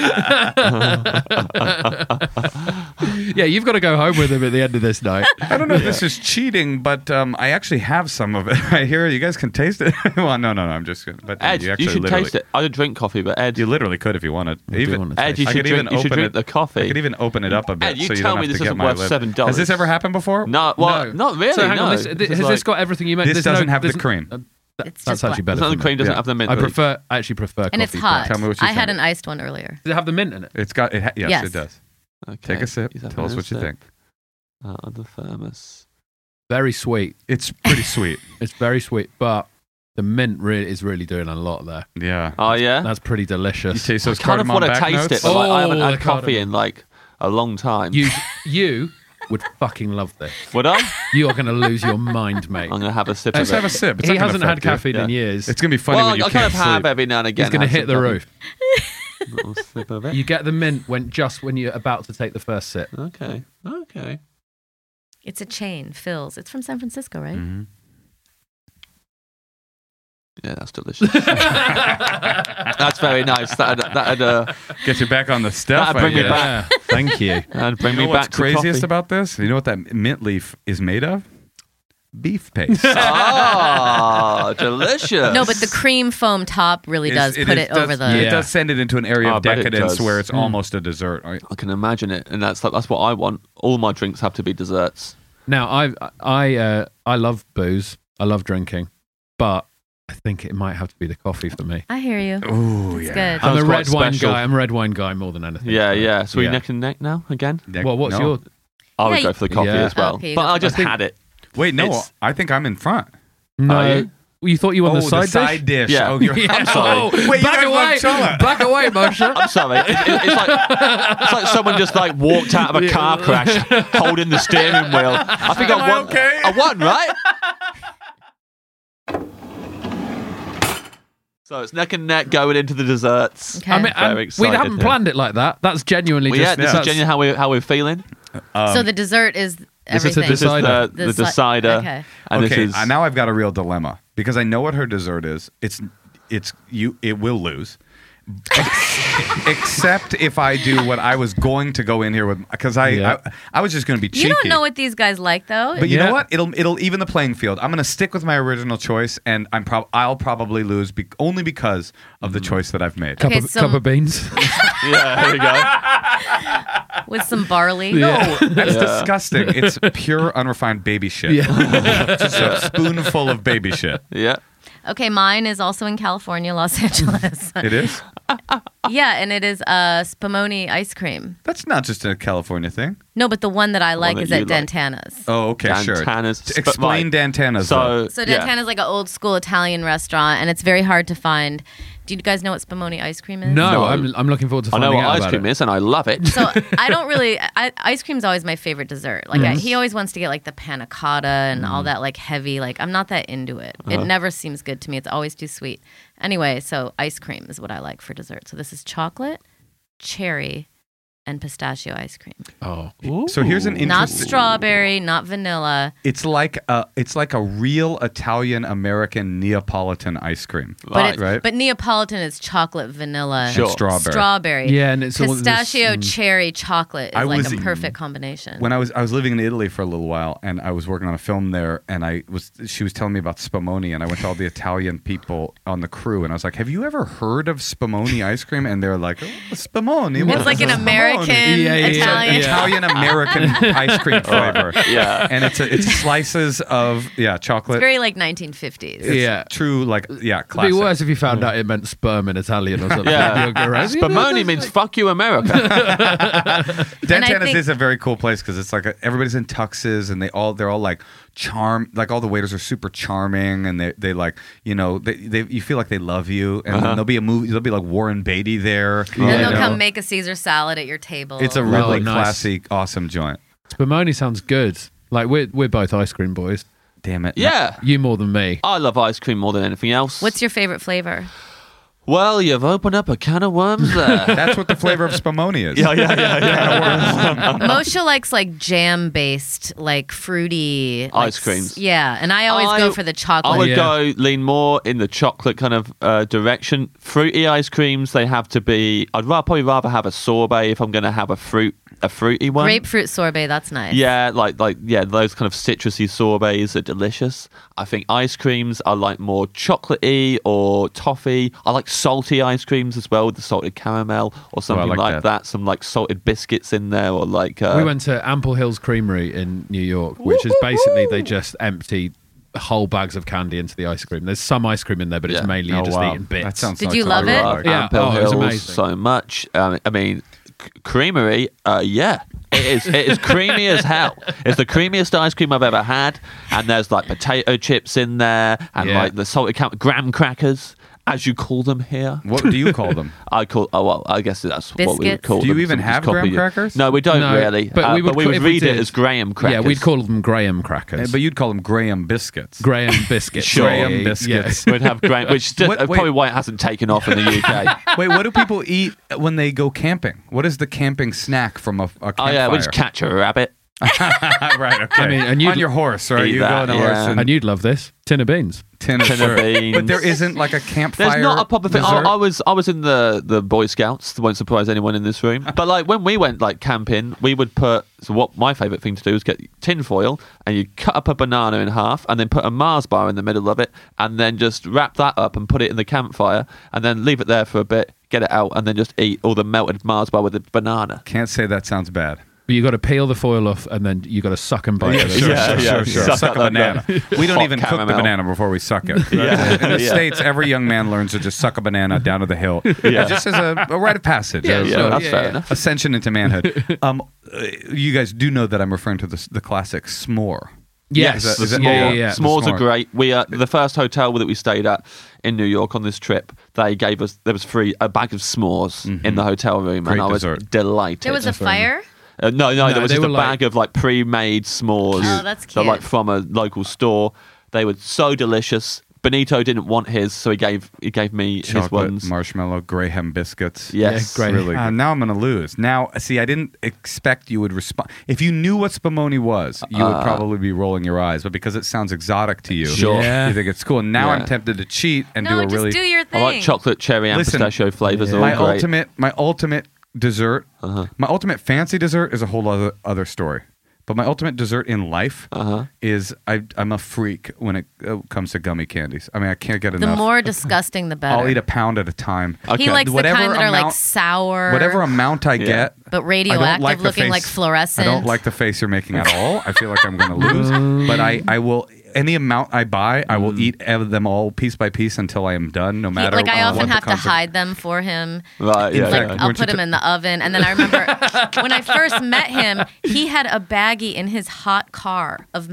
night. Yeah, you've got to go home with him at the end of this night. I don't know if this is cheating, but I actually have some of it right here. You guys can taste it. Well, no, I'm just kidding. But Ed, you should taste it. I don't drink coffee, but Ed, you literally could if you wanted. Ed, you should drink the coffee. I could even open it up a bit. Ed, you so you tell don't me have this to isn't get worth my $7. Has this ever happened before? No, well, not really. So hang no. on, has this got everything you meant? This doesn't have the cream. It's That's just actually black. better. The cream doesn't have the mint. I actually prefer And coffee. it's hot. Tell me what you I had think. an iced one earlier. Does it have the mint in it? It's got it. Yes, Yes. it does. Okay. Take a sip. Tell us what you think. Out of the thermos. Very sweet. It's pretty sweet. It's very sweet, but the mint is really doing a lot there. Yeah. Oh yeah. That's pretty You delicious. taste those I kind of cardamom want to back taste notes? it, but I haven't Oh, had the coffee cardamom. in like a long time. You would fucking love this. Would I? You are going to lose your mind, mate. I'm going to have a sip Let's of it. have a sip. It's He not gonna hasn't had affect you. caffeine in Yeah. years. It's gonna be funny Well, when you I kind can't of have sleep. every now and again. He's going to have hit the some roof. Little sip of it. You get the mint when you're about to take the first sip. Okay. It's a chain, Phil's. It's from San Francisco, right? Mhm. Yeah, that's delicious. That's very nice. That'd Get you back on the stuff. That'd bring I me guess. back. Thank you. That'd bring You know me what's back to craziest coffee. about this? You know what that mint leaf is made of? Beef paste. Oh, delicious. No, but the cream foam top really does put it over the. It does send it into an area I of bet it decadence does. where it's almost a dessert. Right? I can imagine it, and that's what I want. All my drinks have to be desserts. Now, I love booze. I love drinking, but I think it might have to be the coffee for me. I hear you. Ooh, It's yeah. good. I'm a Sounds red quite wine special. guy. I'm a red wine guy more than anything. Yeah. So we Yeah. neck and neck now again. Well, what's your? I would Yeah, go for the coffee Yeah. as well, Okay, you but go I for just the- had it. Wait, no. It's- I think I'm in front. No, Are you? Well, you thought you won the side dish. Yeah. Oh, you're, I'm sorry. Oh, Wait, you back guys away, love chocolate. back away, Moshe. I'm sorry. It's like someone just like walked out of a car crash, holding the steering wheel. I think Am I I won. okay? I won, right? So it's neck and neck going into the desserts. Okay. I mean, Very we excited haven't here. planned it like that. That's genuinely Well, yeah, just. this is that's- genuinely how we're feeling. So the dessert is This is a everything. This is Decider. the The si- decider, okay. and okay, this is now I've got a real dilemma because I know what her dessert is. It will lose. Except if I do what I was going to go in here with, because I was just going to be cheeky. You don't know what these guys like, though. But you Yeah. know what? It'll even the playing field. I'm going to stick with my original choice, and I'll probably lose only because of the choice that I've made. Okay, cup of beans. yeah. There we go. With some barley. No, that's disgusting. It's pure unrefined baby shit. Just a spoonful of baby shit. Yeah. Okay, mine is also in California, Los Angeles. It is. Yeah, and it is Spumoni ice cream. That's not just a California thing. No, but the one that I like that is you at like. Dantana's. Oh, okay, sure. Dantana's. Explain Right. Dantana's. though. So, So Dantana's like an old school Italian restaurant, and it's very hard to find. Do you guys know what Spumoni ice cream is? No, No. I'm looking forward to I finding know what out ice about cream it. is, and I love it. So I don't really. Ice cream's always my favorite dessert. Like he always wants to get like the panna cotta and all that like heavy. Like I'm not that into it. It never seems good to me. It's always too sweet. Anyway, so ice cream is what I like for dessert. So this is chocolate, cherry, and pistachio ice cream. Oh, So here's an Not interesting. strawberry, not vanilla. It's like a real Italian American Neapolitan ice cream. But right? But Neapolitan is chocolate, vanilla, Sure. Strawberry. strawberry. Yeah, and it's all this, pistachio, cherry, chocolate is I like was- a perfect combination. When I was living in Italy for a little while, and I was working on a film there, and she was telling me about Spumoni, and I went to all the Italian people on the crew, and I was like, "Have you ever heard of Spumoni ice cream?" And they're like, "Oh, Spumoni." it's like an American Italian. Italian American ice cream flavor. Yeah. And it's slices of chocolate. It's very like 1950s. It's Yeah. true, It'd be classic. worse if you found out it meant sperm in Italian or something. Yeah. You'll go around, Spumoni means fuck you, America. And I Dantana's think- is a very cool place because it's like everybody's in tuxes and they're all like like all the waiters are super charming and they like they you feel like they love you and then there'll be a movie, there'll be like Warren Beatty there. And then they'll you know. come make a Caesar salad at your table. It's a really nice. classy, awesome joint. Spumoni sounds good. Like we're both ice cream boys. Damn it. Yeah. You more than me. I love ice cream more than anything else. What's your favorite flavor? Well, you've opened up a can of worms there. That's what the flavor of Spumoni is. yeah. Moshe likes like jam-based, like fruity Ice creams. Yeah, and I always go for the chocolate. I would Yeah. go lean more in the chocolate kind of direction. Fruity ice creams, they have to be. I'd probably rather have a sorbet if I'm going to have a fruity one. Grapefruit sorbet, that's nice. Yeah, like those kind of citrusy sorbets are delicious. I think ice creams are like more chocolatey or toffee. I like salty ice creams as well with the salted caramel or something like like that. that. Some like salted biscuits in there or like. We went to Ample Hills Creamery in New York, which is basically they just empty whole bags of candy into the ice cream. There's some ice cream in there, but it's Yeah. mainly you're just eating bits. That sounds Did like you love something it? I like. Yeah. Ample Oh, it was Hills amazing. so much. I mean, creamery, yeah. It is creamy as hell. It's the creamiest ice cream I've ever had. And there's like potato chips in there and Yeah. like the salted graham crackers, as you call them here. What do you call them? I guess that's what we would Biscuits. call Do them. you even So we just have copy graham you. crackers? No, we don't No, really. but we would we call- would if we read it did- as graham crackers. Yeah, we'd call them Graham crackers. But you'd call them Graham biscuits. Graham biscuits. Sure. Graham biscuits. We'd have graham, which is What- wait. probably why it hasn't taken off in the UK. Wait, what do people eat when they go camping? What is the camping snack from a campfire? Oh yeah, we just catch a rabbit. Right, okay. I mean, and on your horse, right? Eat You that, go on a yeah. horse and And you'd love this. Tin of beans. tin of Tin of syrup. beans. But there isn't like a campfire. There's not a proper thing. dessert? I was in the Boy Scouts. Won't surprise anyone in this room. But like when we went like camping, we would put. So what my favourite thing to do is get tin foil and you cut up a banana in half and then put a Mars bar in the middle of it and then just wrap that up and put it in the campfire and then leave it there for a bit, get it out and then just eat all the melted Mars bar with the banana. Can't say that sounds bad. But you got to peel the foil off, and then you got to suck and bite it. sure. Suck Suck a that banana. We don't hot even cook the caramel. banana before we suck it. Yeah. In the Yeah. States, every young man learns to just suck a banana down to the hill. Yeah. Just as a rite of passage. Yeah, as Yeah, a- that's fair enough. Ascension into manhood. You guys do know that I'm referring to the classic s'more. Yes. Is that- Yeah. S'mores The are great. We the first hotel that we stayed at in New York on this trip, they gave us there was free a bag of s'mores in the hotel room, Great and I was dessert. delighted. There was a fire? No, there was they just were a like- bag of like pre-made s'mores. Oh, that's They're like cute. from a local store. They were so delicious. Benito didn't want his, so he gave me his Chocolate, ones. marshmallow, Graham biscuits. Yes, Yeah, great. Really. Now I'm going to lose. Now, see, I didn't expect you would respond. If you knew what Spumoni was, you would probably be rolling your eyes. But because it sounds exotic to you, Sure. Yeah. you think it's cool. And now Yeah. I'm tempted to cheat and No, do a just really. do your I thing. like chocolate, cherry, and Listen, pistachio flavors. Are my all great. ultimate dessert, my ultimate fancy dessert is a whole other story. But my ultimate dessert in life is I'm a freak when it comes to gummy candies. I mean, I can't get The enough. more disgusting, the better. I'll eat a pound at a time. Okay. He likes the Whatever kind that are like amount- sour. Whatever amount I get, But I don't radioactive, like the looking face- like fluorescent. I don't like the face you're making at all. I feel like I'm going to lose. But I will. Any amount I buy, I will eat them all piece by piece until I am done. No matter. Like I often what the have to consequence. hide them for him. Right, yeah, Like yeah. I'll Weren't put you him in the oven, and then I remember when I first met him, he had a baggie in his hot car of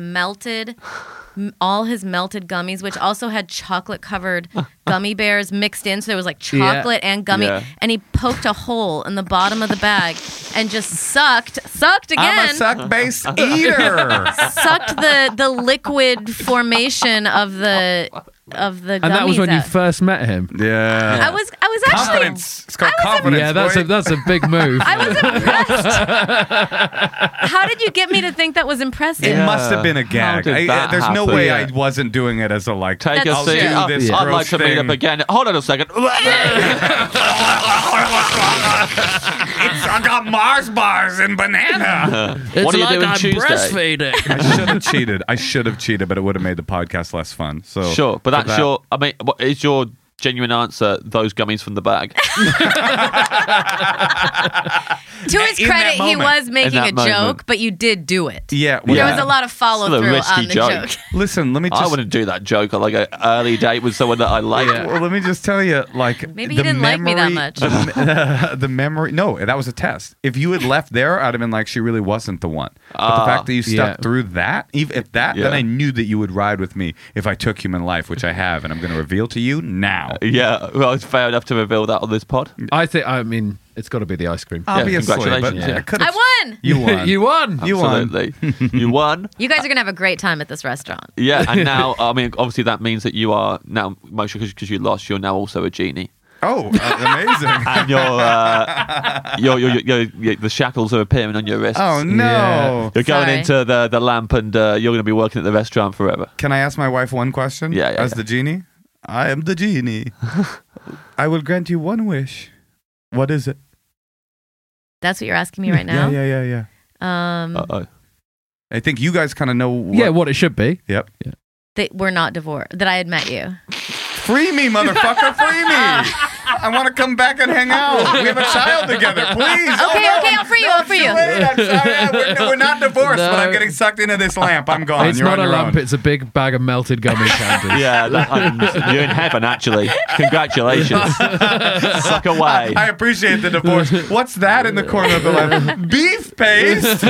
all his melted gummies, which also had chocolate-covered gummy bears mixed in. So there was like chocolate and gummy, Yeah. and he poked a hole in the bottom of the bag and just sucked again. I'm a suck-based eater. Sucked the liquid formation of the of the gummies. And that was when you out. first met him. Yeah. I was actually. Confidence. It's called confidence. Yeah, boy. that's a big move. I was impressed. How did you get me to think that was impressive? It must have been a gag. did that There's no happen? way Yeah. I wasn't doing it as a like. Take That's a true. seat. I'll do this I'd gross like to meet thing. up again. Hold on a second. I got Mars bars and banana. What are you doing I'm Tuesday? breastfeeding. I should have cheated, but it would have made the podcast less fun. So Sure, but for that's that- your. I mean, what is your genuine answer? Those gummies from the bag. To his in that credit, he moment. was making In a that moment. joke, but you did do it. Yeah. There yeah. was a lot of follow Still a through risky on the joke. joke. Listen, let me just. I wouldn't do that joke on like an early date with someone that I like. Well, let me just tell you, like Maybe the he didn't like me that much. The memory, no, that was a test. If you had left there, I'd have been like, she really wasn't the one. But the fact that you stuck yeah. through that, even if that, Yeah. then I knew that you would ride with me if I took human life, which I have, and I'm going to reveal to you now. Yeah, well, it's fair enough to reveal that on this pod. I mean, it's got to be the ice cream. Obviously, congratulations, but yeah. I could I have. won. You won. You won. You won. Absolutely. You won. You guys are gonna have a great time at this restaurant. Yeah, and now, I mean, obviously that means that you are now, Moshe, because you lost, you're now also a genie. Oh, amazing. And the shackles are appearing on your wrists. Oh, no. Yeah. You're going Sorry. into the lamp and you're going to be working at the restaurant forever. Can I ask my wife one question? Yeah, As the genie? I am the genie. I will grant you one wish. What is it? That's what you're asking me right now. Yeah. Uh-oh. I think you guys kind of know what. Yeah, what it should be. Yep. That we're not divorced. That I had met you. Free me, motherfucker. Free me. I want to come back and hang out. We have a child together, please. Okay, I'll free you. I'll free you. Wait, I'm sorry. We're not divorced, No. but I'm getting sucked into this lamp. I'm gone. It's You're not on a your lamp, own. it's a big bag of melted gummy candy. Yeah, you're in heaven, actually. Congratulations. Suck away. I appreciate the divorce. What's that in the corner of the lamp? Beef paste.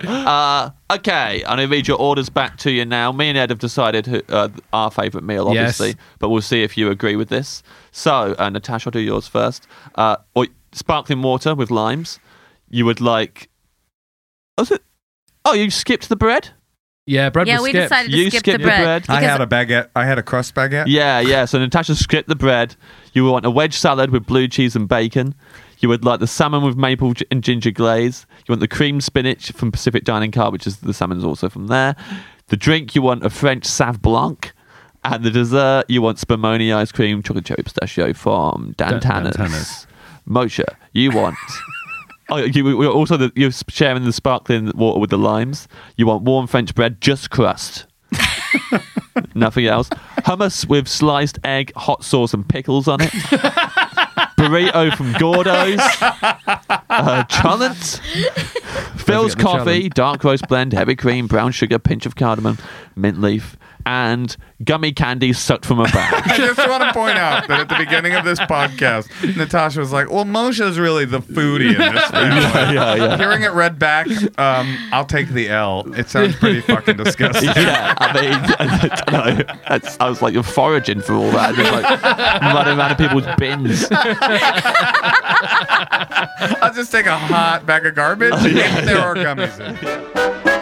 Okay, I'm going to read your orders back to you now. Me and Ed have decided our favourite meal, obviously, Yes. but we'll see if you agree with this. So, Natasha, I'll do yours first. Or sparkling water with limes. You would like... Was it? Oh, you skipped the bread? Yeah, bread Yeah, was we skipped. decided to You skip the skipped the bread. bread. I because- had a baguette. I had a crust baguette. Yeah. So Natasha skipped the bread. You want a wedge salad with blue cheese and bacon. You would like the salmon with maple and ginger glaze. You want the cream spinach from Pacific Dining Car, which is the salmon's also from there. The drink, you want a French Sauv Blanc. And the dessert, you want Spumoni ice cream, chocolate cherry pistachio from Dantana's. Dantana's. Moshe, you want... you're sharing the sparkling water with the limes. You want warm French bread, just crust. Nothing else. Hummus with sliced egg, hot sauce and pickles on it. Burrito from Gordo's. Cholent. Phil's the coffee, Cholent. dark roast blend, heavy cream, brown sugar, pinch of cardamom, mint leaf, and gummy candy sucked from a bag. I just want to point out that at the beginning of this podcast, Natasha was like, well, Moshe's really the foodie in this family. yeah. Hearing it read back, I'll take the L. It sounds pretty fucking disgusting. Yeah, I mean, I don't know. I was like, you're foraging for all that. Just like running around in people's bins. I'll just take a hot bag of garbage if there are gummies in it.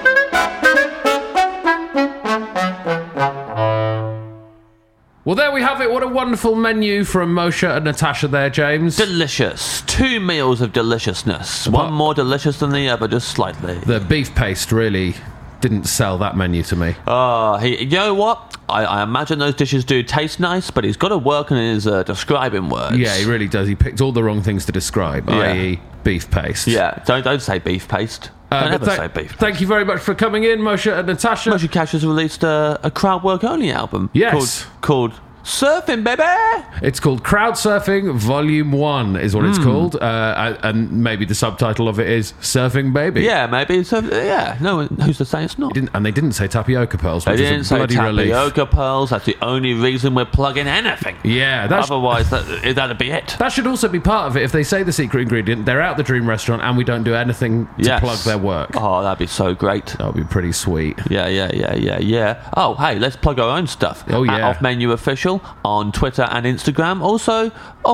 Well, there we have it. What a wonderful menu from Moshe and Natasha there, James. Delicious. 2 meals of deliciousness. One more delicious than the other, just slightly. The beef paste really didn't sell that menu to me. You know what? I imagine those dishes do taste nice, but he's got to work on his describing words. Yeah, he really does. He picked all the wrong things to describe, Yeah. i.e. beef paste. Yeah, don't say beef paste. Don't But ever say beef paste. Thank you very much for coming in, Moshe and Natasha. Moshe Cash has released a crowd work only album. Yes. Called Surfing, baby! It's called Crowd Surfing Volume 1 is what it's called. And maybe the subtitle of it is Surfing Baby. Yeah, maybe. So, yeah, no one who's to say it's not. And they didn't say tapioca pearls, They which didn't is a say bloody relief. tapioca pearls. That's the only reason we're plugging anything. Yeah, Otherwise, that'd be it. that should also be part of it. If they say the secret ingredient, they're out the Dream Restaurant and we don't do anything to Yes. plug their work. Oh, that'd be so great. That would be pretty sweet. Yeah. Oh, hey, let's plug our own stuff. Oh, yeah. Off Menu Official. email, on Twitter and Instagram. Also,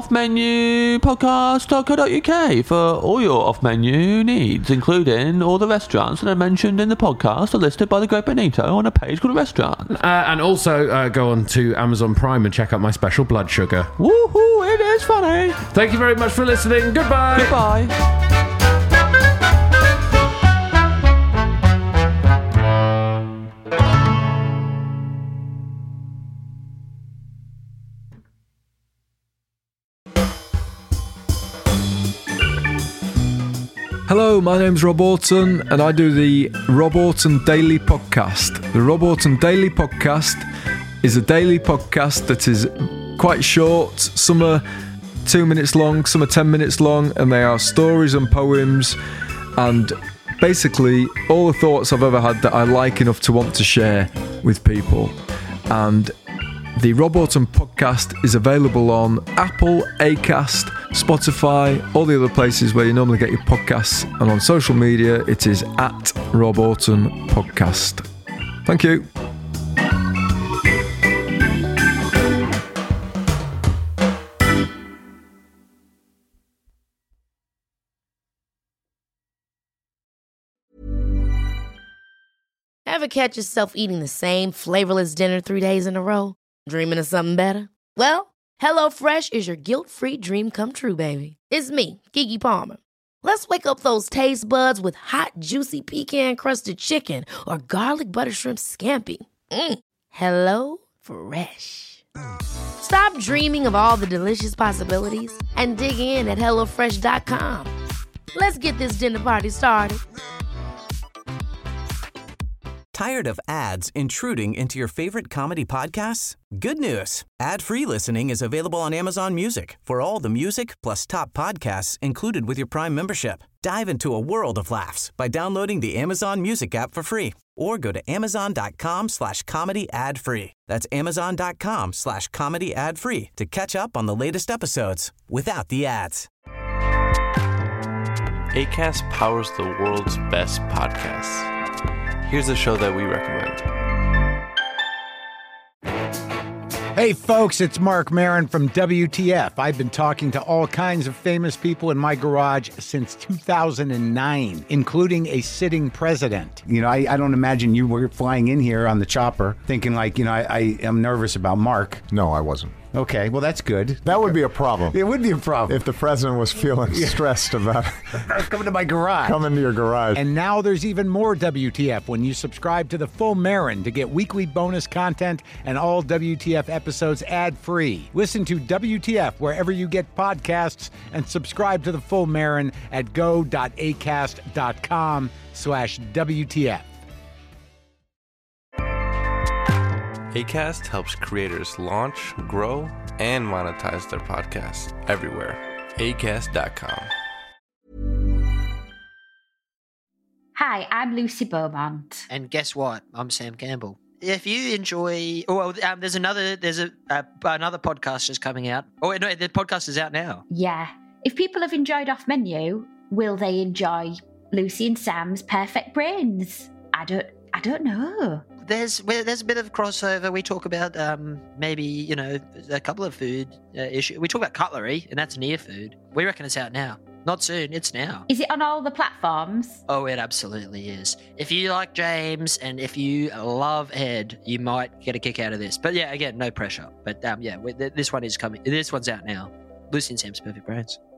offmenupodcast.co.uk for all your off-menu needs, including all the restaurants that I mentioned in the podcast are listed by the Great Benito on a page called Restaurant. And also go on to Amazon Prime and check out my special Blood Sugar. Woohoo, it is funny. Thank you very much for listening. Goodbye. Goodbye. Hello, my name's Rob Orton and I do the Rob Orton Daily Podcast. The Rob Orton Daily Podcast is a daily podcast that is quite short. Some are 2 minutes long, some are 10 minutes long, and they are stories and poems and basically all the thoughts I've ever had that I like enough to want to share with people. And the Rob Orton Podcast is available on Apple, Acast, Spotify, all the other places where you normally get your podcasts, and on social media it is at Rob Orton Podcast. Thank you. Ever catch yourself eating the same flavorless dinner 3 days in a row? Dreaming of something better? Well, HelloFresh is your guilt-free dream come true, baby. It's me, Keke Palmer. Let's wake up those taste buds with hot, juicy pecan-crusted chicken or garlic butter shrimp scampi. Hello Fresh. Stop dreaming of all the delicious possibilities and dig in at HelloFresh.com. Let's get this dinner party started. Tired of ads intruding into your favorite comedy podcasts? Good news. Ad-free listening is available on Amazon Music for all the music plus top podcasts included with your Prime membership. Dive into a world of laughs by downloading the Amazon Music app for free or go to amazon.com/comedy ad-free. That's amazon.com/comedy ad-free to catch up on the latest episodes without the ads. Acast powers the world's best podcasts. Here's a show that we recommend. Hey folks, it's Mark Maron from WTF. I've been talking to all kinds of famous people in my garage since 2009, including a sitting president. You know, I don't imagine you were flying in here on the chopper thinking like, you know, I am nervous about Mark. No, I wasn't. Okay, well, that's good. That would be a problem. It would be a problem. If the president was feeling stressed about coming to my garage. Coming to your garage. And now there's even more WTF when you subscribe to The Full Marin to get weekly bonus content and all WTF episodes ad-free. Listen to WTF wherever you get podcasts and subscribe to The Full Marin at go.acast.com/WTF. Acast helps creators launch, grow, and monetize their podcasts everywhere. Acast.com. Hi, I'm Lucy Beaumont. And guess what? I'm Sam Campbell. If you enjoy, there's another podcast just coming out. Oh wait, no, the podcast is out now. Yeah. If people have enjoyed Off Menu, will they enjoy Lucy and Sam's Perfect Brains? I don't know. There's a bit of crossover. We talk about maybe, you know, a couple of food issues. We talk about cutlery, and that's near food. We reckon it's out now. Not soon, it's now. Is it on all the platforms? Oh, it absolutely is. If you like James and if you love Ed, you might get a kick out of this. But yeah, again, no pressure. But this one is coming. This one's out now. Lucy and Sam's Perfect Brains.